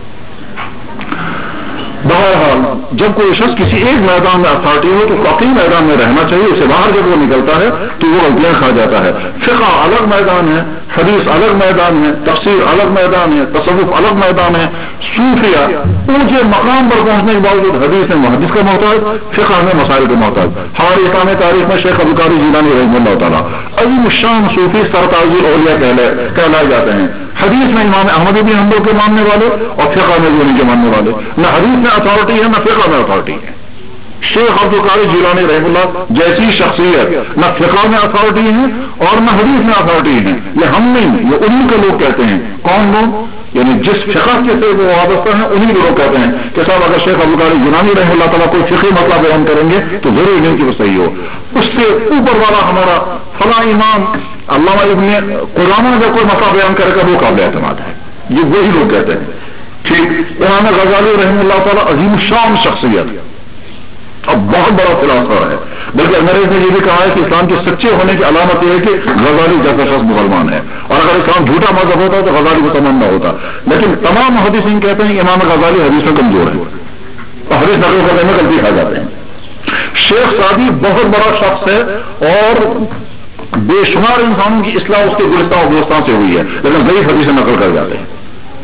بہرحال جب کوئی شخص کسی ایک میدان میں اتھارٹی ہو تو واقعی میدان میں رہنا چاہیے، اسے باہر جب وہ نکلتا ہے تو وہ غلطیاں کھا جاتا ہے. فقہ الگ میدان ہے، حدیث الگ میدان ہے، تفسیر الگ میدان ہے، تصوف الگ میدان ہے. صوفیہ اونچے مقام پر پہنچنے کے باوجود حدیث میں محدث کا محتاج، فقہ میں مسائل کے محتاج. ہماری اسلامی تاریخ میں شیخ عبدالقادر جیلانی رحمہ اللہ تعالیٰ عظیم الشان صوفی سرتاج اولیاء کہلائے جاتے ہیں. حدیث میں امام احمد بن حنبل کے ماننے والے اور فقہ میں بھی انہیں کے ماننے والے. نہ حدیث میں اتھارٹی ہے نہ فقہ میں اتھارٹی ہے. شیخ عبدالقادر جیلانی رحمہ اللہ جیسی شخصیت نہ فقہ میں اتھارٹی ہے اور نہ حدیث میں اتھارٹی ہے. یہ ہم نہیں، یہ انہیں کے لوگ کہتے ہیں. کون لوگ؟ یعنی جس فقہ کے سے وہ وابستہ ہیں انہیں لوگ کہتے ہیں کہ صاحب اگر شیخ عبدالقادر جیلانی رحمہ اللہ تعالیٰ کوئی فقہی مسئلہ بیان کریں گے تو ضروری نہیں کہ وہ صحیح ہو. اس سے اوپر والا ہمارا فلاں امام علامہ ابن قدامہ اگر کوئی مسئلہ بیان کرے گا وہ قابل اعتماد ہے، یہ وہی لوگ کہتے ہیں. ٹھیک، امام غزالی رحمہ اللہ تعالیٰ عظیم الشان شخصیت اب بہت بڑا فلاسفر ہے، بلکہ انگریز نے یہ بھی کہا ہے کہ اسلام کے سچے ہونے کی علامت یہ ہے کہ غزالی جیسا شخص مسلمان ہے، اور اگر اسلام جھوٹا مذہب ہوتا تو غزالی مسلمان نہ ہوتا. لیکن تمام محدثین کہتے ہیں کہ امام غزالی حدیث میں کمزور ہے اور حدیث نقل کرنے میں غلطی کھا جاتے ہیں. شیخ سعدی بہت بڑا شخص ہے اور بے شمار انسانوں کی اصلاح اس کے گلستان و بلستان سے ہوئی ہے، لیکن ضعیف حدیث نقل کر جاتے ہیں.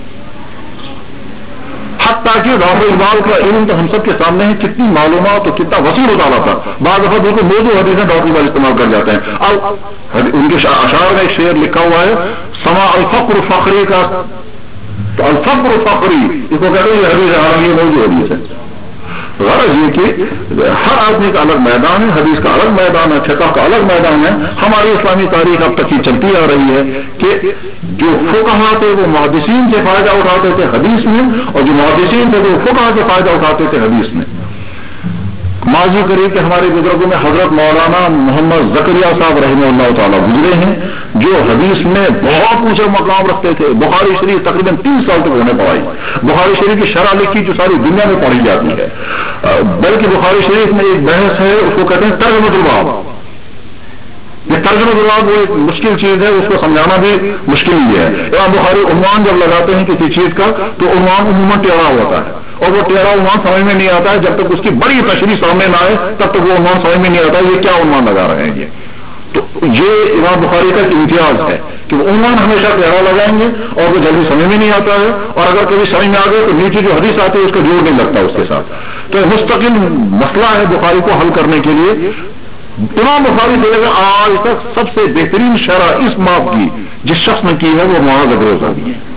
حتیٰ کہ ڈاکٹر اقبال کا علم تو ہم سب کے سامنے ہے، کتنی معلومات اور کتنا وسیع مطالعہ تھا. بعض دفعہ بالکل موضوع حدیثیں ڈاکٹر اقبال استعمال کر جاتے ہیں. اب ان کے اشعار میں ایک شعر لکھا ہوا ہے سما الفقر فخری کا، تو الفقر فخری اس کو کہتے ہیں یہ حدیث ہے، حالانکہ یہ موضوع حدیث ہے. غرض یہ کہ ہر آدمی کا الگ میدان ہے، حدیث کا الگ میدان ہے، فقہ کا الگ میدان ہے. ہماری اسلامی تاریخ اب تک ہی چلتی آ رہی ہے کہ جو فقہا تھے وہ محدثین سے فائدہ اٹھاتے تھے حدیث میں، اور جو محدثین تھے وہ فقہا سے فائدہ اٹھاتے تھے حدیث میں. ماضی قریب کے ہمارے بزرگوں میں حضرت مولانا محمد زکریا صاحب رحمہ اللہ تعالیٰ گزرے ہیں جو حدیث میں بہت اونچا مقام رکھتے تھے. بخاری شریف تقریباً 3 سال تک انہیں پڑھائی. بخاری شریف کی شرح لکھی جو ساری دنیا میں پڑھی جاتی ہے، بلکہ بخاری شریف میں ایک بحث ہے اس کو کہتے ہیں ترجمۃ الباب. یہ ترجمہ جواب وہ ایک مشکل چیز ہے، اس کو سمجھانا بھی مشکل ہی ہے. امام بخاری عنوان جب لگاتے ہیں کسی چیز کا تو عنوان عموماً ٹیڑھا ہوتا ہے، اور وہ ٹیڑھا عنوان سمجھ میں نہیں آتا ہے جب تک اس کی بڑی تشریح سامنے نہ آئے، تب تک وہ عنوان سمجھ میں نہیں آتا یہ کیا عنوان لگا رہے ہیں. تو یہ امام بخاری کا امتیاز ہے کہ وہ عنوان ہمیشہ ٹیڑھا لگائیں گے اور وہ جلدی سمجھ میں نہیں آتا ہے، اور اگر کبھی سمجھ میں آ گئے تو نیچے جو حدیث آتی ہے اس کا جوڑ نہیں لگتا اس کے ساتھ. تو مستقل مسئلہ ہے بخاری کو حل کرنے کے لیے. امام بخاری سے لے کر آج تک سب سے بہترین شرح اس بات کی جس شخص نے کی ہے وہ معاذ ابن ہے.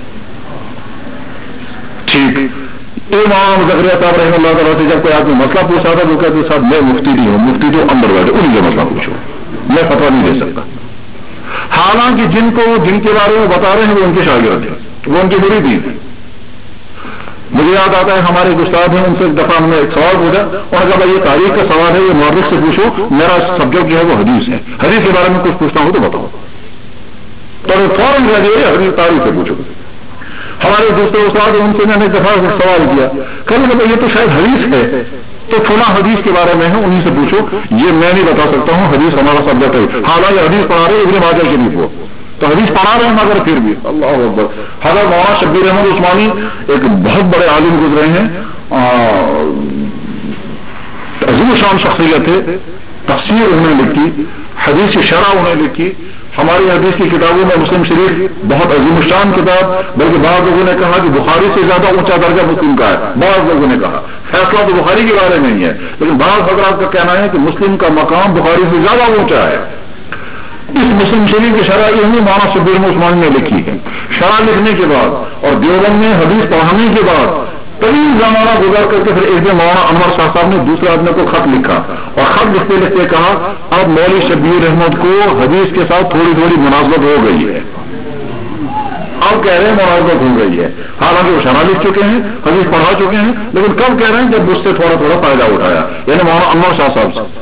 ٹھیک، امام زکریا صاحب رحمۃ اللہ تعالیٰ سے جب کوئی آدمی مسئلہ پوچھا تھا وہ کہتے صاحب میں مفتی نہیں ہوں، مفتی تو اندر بیٹھے انہیں سے مسئلہ پوچھو، میں فتویٰ نہیں دے سکتا. حالانکہ جن کے بارے میں بتا رہے ہیں وہ ان کے شاگرد ہیں، وہ ان کی مرید ہیں. مجھے یاد آتا ہے ہمارے ایک استاد ہیں، ان سے ایک دفعہ ہم نے ایک سوال پوچھا اور کہا بھائی یہ تاریخ کا سوال ہے، یہ مورخ سے پوچھو، میرا سبجیکٹ جو ہے وہ حدیث ہے، حدیث کے بارے میں کچھ پوچھتا ہوں تو بتاؤ. تو فوراً حدیث تاریخ سے پوچھو. ہمارے دوسرے استاد ان سے میں نے ایک دفعہ سوال کیا، کہنے لگا یہ تو شاید حدیث ہے، تو فلاں حدیث کے بارے میں ہے انہیں سے پوچھو، یہ میں نہیں بتا سکتا ہوں، حدیث ہمارا سبجیکٹ ہے. حالانکہ حدیث پڑھا رہے ابن ماجہ کے لیے وہ تو حدیث پڑھا رہے ہیں مگر پھر بھی اللہ اکبر. حضرت مولانا شبیر احمد عثمانی ایک بہت بڑے عالم گزرے ہیں، عظیم شان شخصیت ہے، تفسیر انہوں نے لکھی، حدیث کی شرح انہوں نے لکھی. ہماری حدیث کی کتابوں میں مسلم شریف بہت عظیم شان کتاب، بلکہ بعض لوگوں نے کہا کہ بخاری سے زیادہ اونچا درجہ مسلم کا ہے. بعض لوگوں نے کہا فیصلہ تو بخاری کے بارے میں ہی ہے، لیکن بعض حضرات کا کہنا ہے کہ مسلم کا مقام بخاری سے زیادہ اونچا ہے. اس مسلم شریف کی شرح یہ مولانا شبیر احمد عثمانی نے لکھی ہے. شرح لکھنے کے بعد اور دیوبند میں حدیث پڑھانے کے بعد طویل زمانہ گزار کر کے پھر ایک دن مولانا انور شاہ صاحب نے دوسرے آدمی کو خط لکھا اور خط لکھتے لکھتے کہا اب مولوی شبیر احمد کو حدیث کے ساتھ تھوڑی تھوڑی مناسبت ہو گئی ہے. اب کہہ رہے ہیں مناسبت ہو گئی ہے، حالانکہ وہ شرح لکھ چکے ہیں، حدیث پڑھا چکے ہیں، لیکن کب کہہ رہے ہیں جب اس سے تھوڑا تھوڑا فائدہ اٹھایا، یعنی مولانا انور شاہ صاحب سے.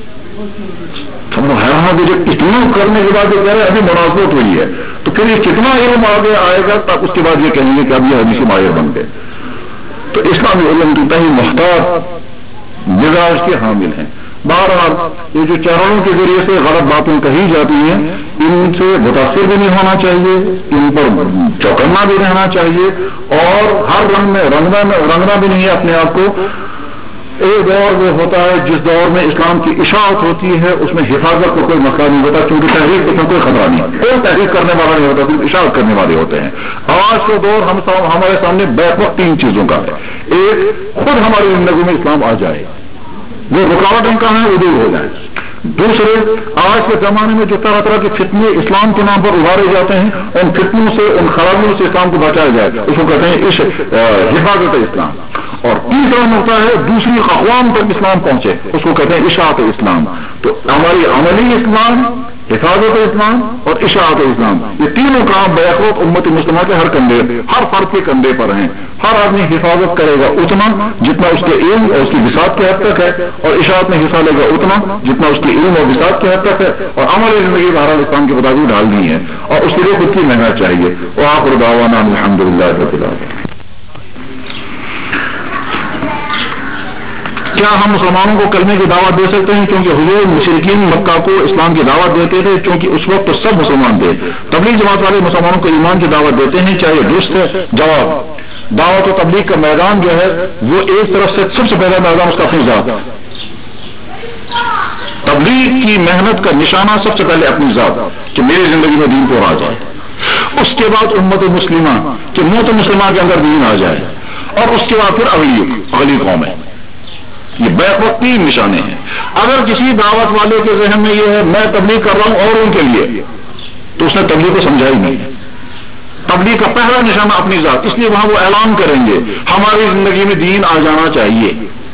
اتنا کرنے کے بعد یہ کہہ رہے ہیں ابھی مناسبت ہوئی ہے، تو پھر یہ کتنا علم آگے آئے گا تب اس کے بعد یہ کہیں گے کہ اب یہ حدیث ماہر بن گئے. تو اسلامی علم کی تہی محتاط مزاج کے حامل ہیں. بہرحال یہ جو چینلوں کے ذریعے سے غلط باتیں کہی جاتی ہیں ان سے متاثر بھی نہیں ہونا چاہیے، ان پر چوکنا بھی رہنا چاہیے، اور ہر رنگ میں رنگنا بھی نہیں ہے اپنے آپ کو. ایک دور وہ ہوتا ہے جس دور میں اسلام کی اشاعت ہوتی ہے، اس میں حفاظت کو کوئی مسئلہ نہیں ہوتا کیونکہ تحریک اس میں کوئی خطرہ نہیں، کوئی تحریک کرنے والا نہیں ہوتا، صرف اشاعت کرنے والے ہوتے ہیں. آج کا دور ہمارے سامنے بیک وقت تین چیزوں کا ہے. ایک خود ہماری زندگی میں اسلام آ جائے، جو رکاوٹیں کا ہے وہ دور ہو جائے. دوسرے آج کے زمانے میں جو طرح طرح کے فتنے اسلام کے نام پر ابھارے جاتے ہیں ان فتنوں سے، ان خرابیوں سے اسلام کو بچایا جائے، اس کو کہتے ہیں حفاظت اسلام. اور تیسرا نقطہ ہے دوسری اقوام تک اسلام پہنچے، اس کو کہتے ہیں اشاعت اسلام. تو ہماری عملی اسلام، حفاظت اسلام اور اشاعت اسلام، یہ تینوں کام بیک وقت امت مسلمہ کے ہر فرد کے کندھے پر ہیں. ہر آدمی حفاظت کرے گا اتنا جتنا اس کے علم اور اس کی وسعت کے حد تک ہے، اور اشاعت میں حصہ لے گا اتنا جتنا اس کے علم اور وسعت کے حد تک ہے، اور عملی زندگی بہرحال اسلام کے مطابق ڈالنی ہے، اور اس کے لیے خود کی محنت چاہیے. وآخر دعوانا الحمدللہ رب العالمین. کیا ہم مسلمانوں کو کلمے کی دعوت دے سکتے ہیں؟ کیونکہ حضور مشرکین مکہ کو اسلام کی دعوت دیتے تھے، کیونکہ اس وقت تو سب مسلمان تھے. تبلیغ جماعت والے مسلمانوں کو ایمان کی دعوت دیتے ہیں، کیا یہ درست ہے؟ جواب: دعوت و تبلیغ کا میدان جو ہے وہ ایک طرف سے سب سے پہلا میدان اس کا اپنی ذات ہے. تبلیغ کی محنت کا نشانہ سب سے پہلے اپنی ذات کہ میری زندگی میں دین کو آ جائے، اس کے بعد امت مسلمہ کہ امت مسلمہ کے اندر دین آ جائے، اور اس کے بعد پھر اگلی قوم ہے. یہ بیک وقت تین نشانے ہیں. اگر کسی دعوت والے کے ذہن میں یہ ہے میں تبلیغ کر رہا ہوں اور ان کے لیے، تو اس نے تبلیغ کو سمجھا ہی نہیں. تبلیغ کا پہلا نشانہ اپنی ذات، اس لیے وہاں وہ اعلان کریں گے ہماری زندگی میں دین آ جانا چاہیے.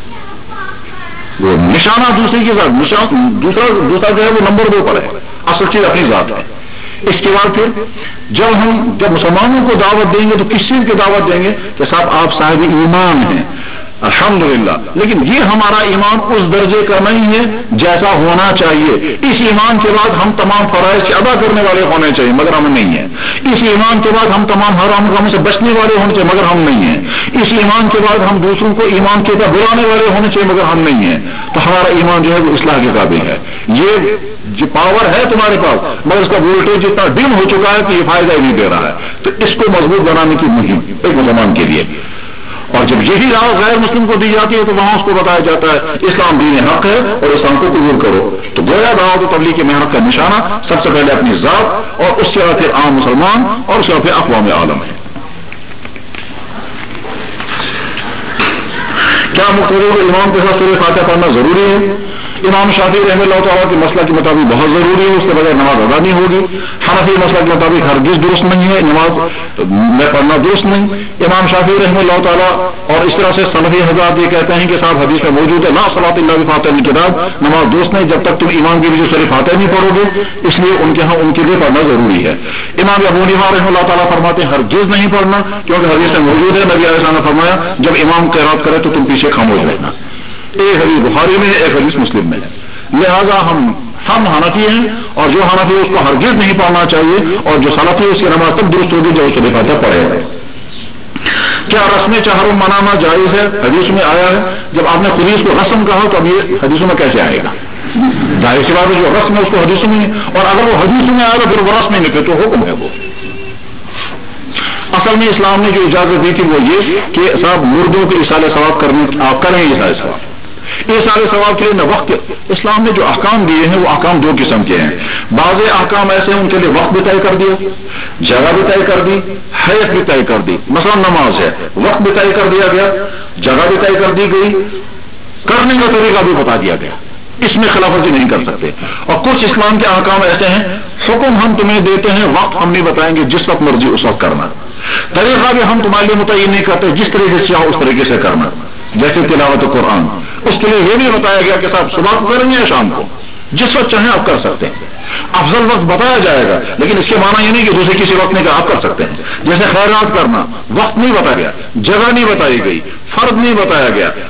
وہ نشانہ دوسری کی ذات، دوسرا جو ہے وہ نمبر 2 پر ہے، اصل چیز اپنی ذات ہے. اس کے بعد پھر جب مسلمانوں کو دعوت دیں گے تو کس چیز کی دعوت دیں گے کہ صاحب آپ صاحب ایمان ہیں، الحمدللہ، لیکن یہ ہمارا ایمان اس درجے کا نہیں ہے جیسا ہونا چاہیے۔ اس ایمان کے بعد ہم تمام فرائض سے ادا کرنے والے ہونے چاہیے مگر ہم نہیں ہیں۔ اس ایمان کے بعد ہم تمام حرام کاموں سے بچنے والے ہونے چاہیے مگر ہم نہیں ہیں۔ اس ایمان کے بعد ہم دوسروں کو ایمان کے اوپر بلانے والے ہونے چاہیے مگر ہم نہیں ہیں۔ تو ہمارا ایمان جو ہے وہ اصلاح کے قابل ہے۔ یہ جو پاور ہے تمہارے پاس مگر اس کا وولٹیج اتنا ڈم ہو چکا ہے کہ یہ فائدہ ہی نہیں دے رہا ہے۔ تو اس کو مضبوط بنانے کی مہم ایک مسلمان کے لیے، اور جب یہی راہ غیر مسلم کو دی جاتی ہے تو وہاں اس کو بتایا جاتا ہے اسلام دین حق ہے اور اسلام کو قبول کرو۔ تو گویا دعوت و تبلیغ کی محنت کا نشانہ سب سے پہلے اپنی ذات اور اس سے پھر عام مسلمان اور اس سے پھر اقوام عالم ہے۔ کیا مقتدی امام کے ساتھ سورہ فاتحہ پڑھنا ضروری ہے؟ امام شافعی رحمۃ اللہ تعالیٰ کے مسئلہ کے مطابق بہت ضروری ہے، اس کے بغیر نماز ادا نہیں ہوگی۔ حنفی مسئلہ کے مطابق ہرگز درست نہیں ہے، نماز میں پڑھنا درست نہیں۔ امام شافعی رحمۃ اللہ تعالیٰ اور اس طرح سے سلفی حضرات یہ کہتے ہیں کہ صاحب حدیث میں موجود ہے لا صلاۃ الا بفاتحۃ الکتاب، نماز درست نہیں جب تک تم ایمان کی وجہ سے سورہ فاتحہ نہیں پڑھو گے، اس لیے ان کے ہاں ان کے لیے پڑھنا ضروری ہے۔ امام ابو حنیفہ رحمۃ اللہ تعالیٰ فرماتے ہیں ہرگز نہیں پڑھنا، کیونکہ حدیث میں موجود ہے نبی علیہ السلام نے فرمایا جب امام قرات کرے تو تم پیچھے خاموش رہنا۔ ایک حدیث بخاری میں ہے، ایک حدیث مسلم میں ہے۔ لہذا ہم حنفی ہیں اور جو حنفی اس کو ہرگز نہیں پڑھنا چاہیے، اور جو سلفی اس کی نماز تب درست ہوگی جب سورہ فاتحہ پڑھے گا۔ کیا رسم چہرم منانا جائز ہے؟ حدیث میں آیا ہے۔ جب آپ نے خود ہی اس کو رسم کہا تو اب یہ حدیثوں میں کیسے آئے گا؟ ظاہر سی بات ہے جو رسم ہے اس کو حدیثوں میں، اور اگر وہ حدیثوں میں آئے گا پھر وہ رسم نہیں نکلے تو حکم ہے وہ۔ اصل میں اسلام نے جو اجازت دی تھی وہ یہ کہ صاحب مردوں کے اصالہ ثواب کریں اصالہ ثواب، یہ سارے ثواب کے لیے نہ وقت۔ اسلام نے جو احکام دیے ہیں وہ احکام دو قسم کے ہیں۔ بعض احکام ایسے ہیں ان کے لیے وقت بھی طے کر دیا، جگہ بھی طے کر دی، حیث بھی طے کر دی۔ مثلا نماز ہے، وقت بھی طے کر دیا گیا، جگہ بھی طے کر دی گئی، کرنے کا طریقہ بھی بتا دیا گیا، اس میں خلاف ورزی نہیں کر سکتے۔ اور کچھ اسلام کے احکام ایسے ہیں حکم ہم تمہیں دیتے ہیں، وقت ہم نہیں بتائیں گے، جس وقت مرضی اس وقت کرنا، طریقہ بھی ہم تمہارے لیے متعین نہیں کرتے، جس طریقے سے چاہو اس طریقے سے کرنا، جیسے تلاوت قرآن۔ اس کے لیے یہ بھی بتایا گیا کہ صاحب صبح کو کریں گے یا شام کو، جس وقت چاہیں آپ کر سکتے ہیں، افضل وقت بتایا جائے گا، لیکن اس کے معنی یہ نہیں کہ دوسرے کسی وقت میں کہ آپ کر سکتے ہیں۔ جیسے خیرات کرنا، وقت نہیں بتایا گیا، جگہ نہیں بتائی گئی، فرض نہیں بتایا گیا،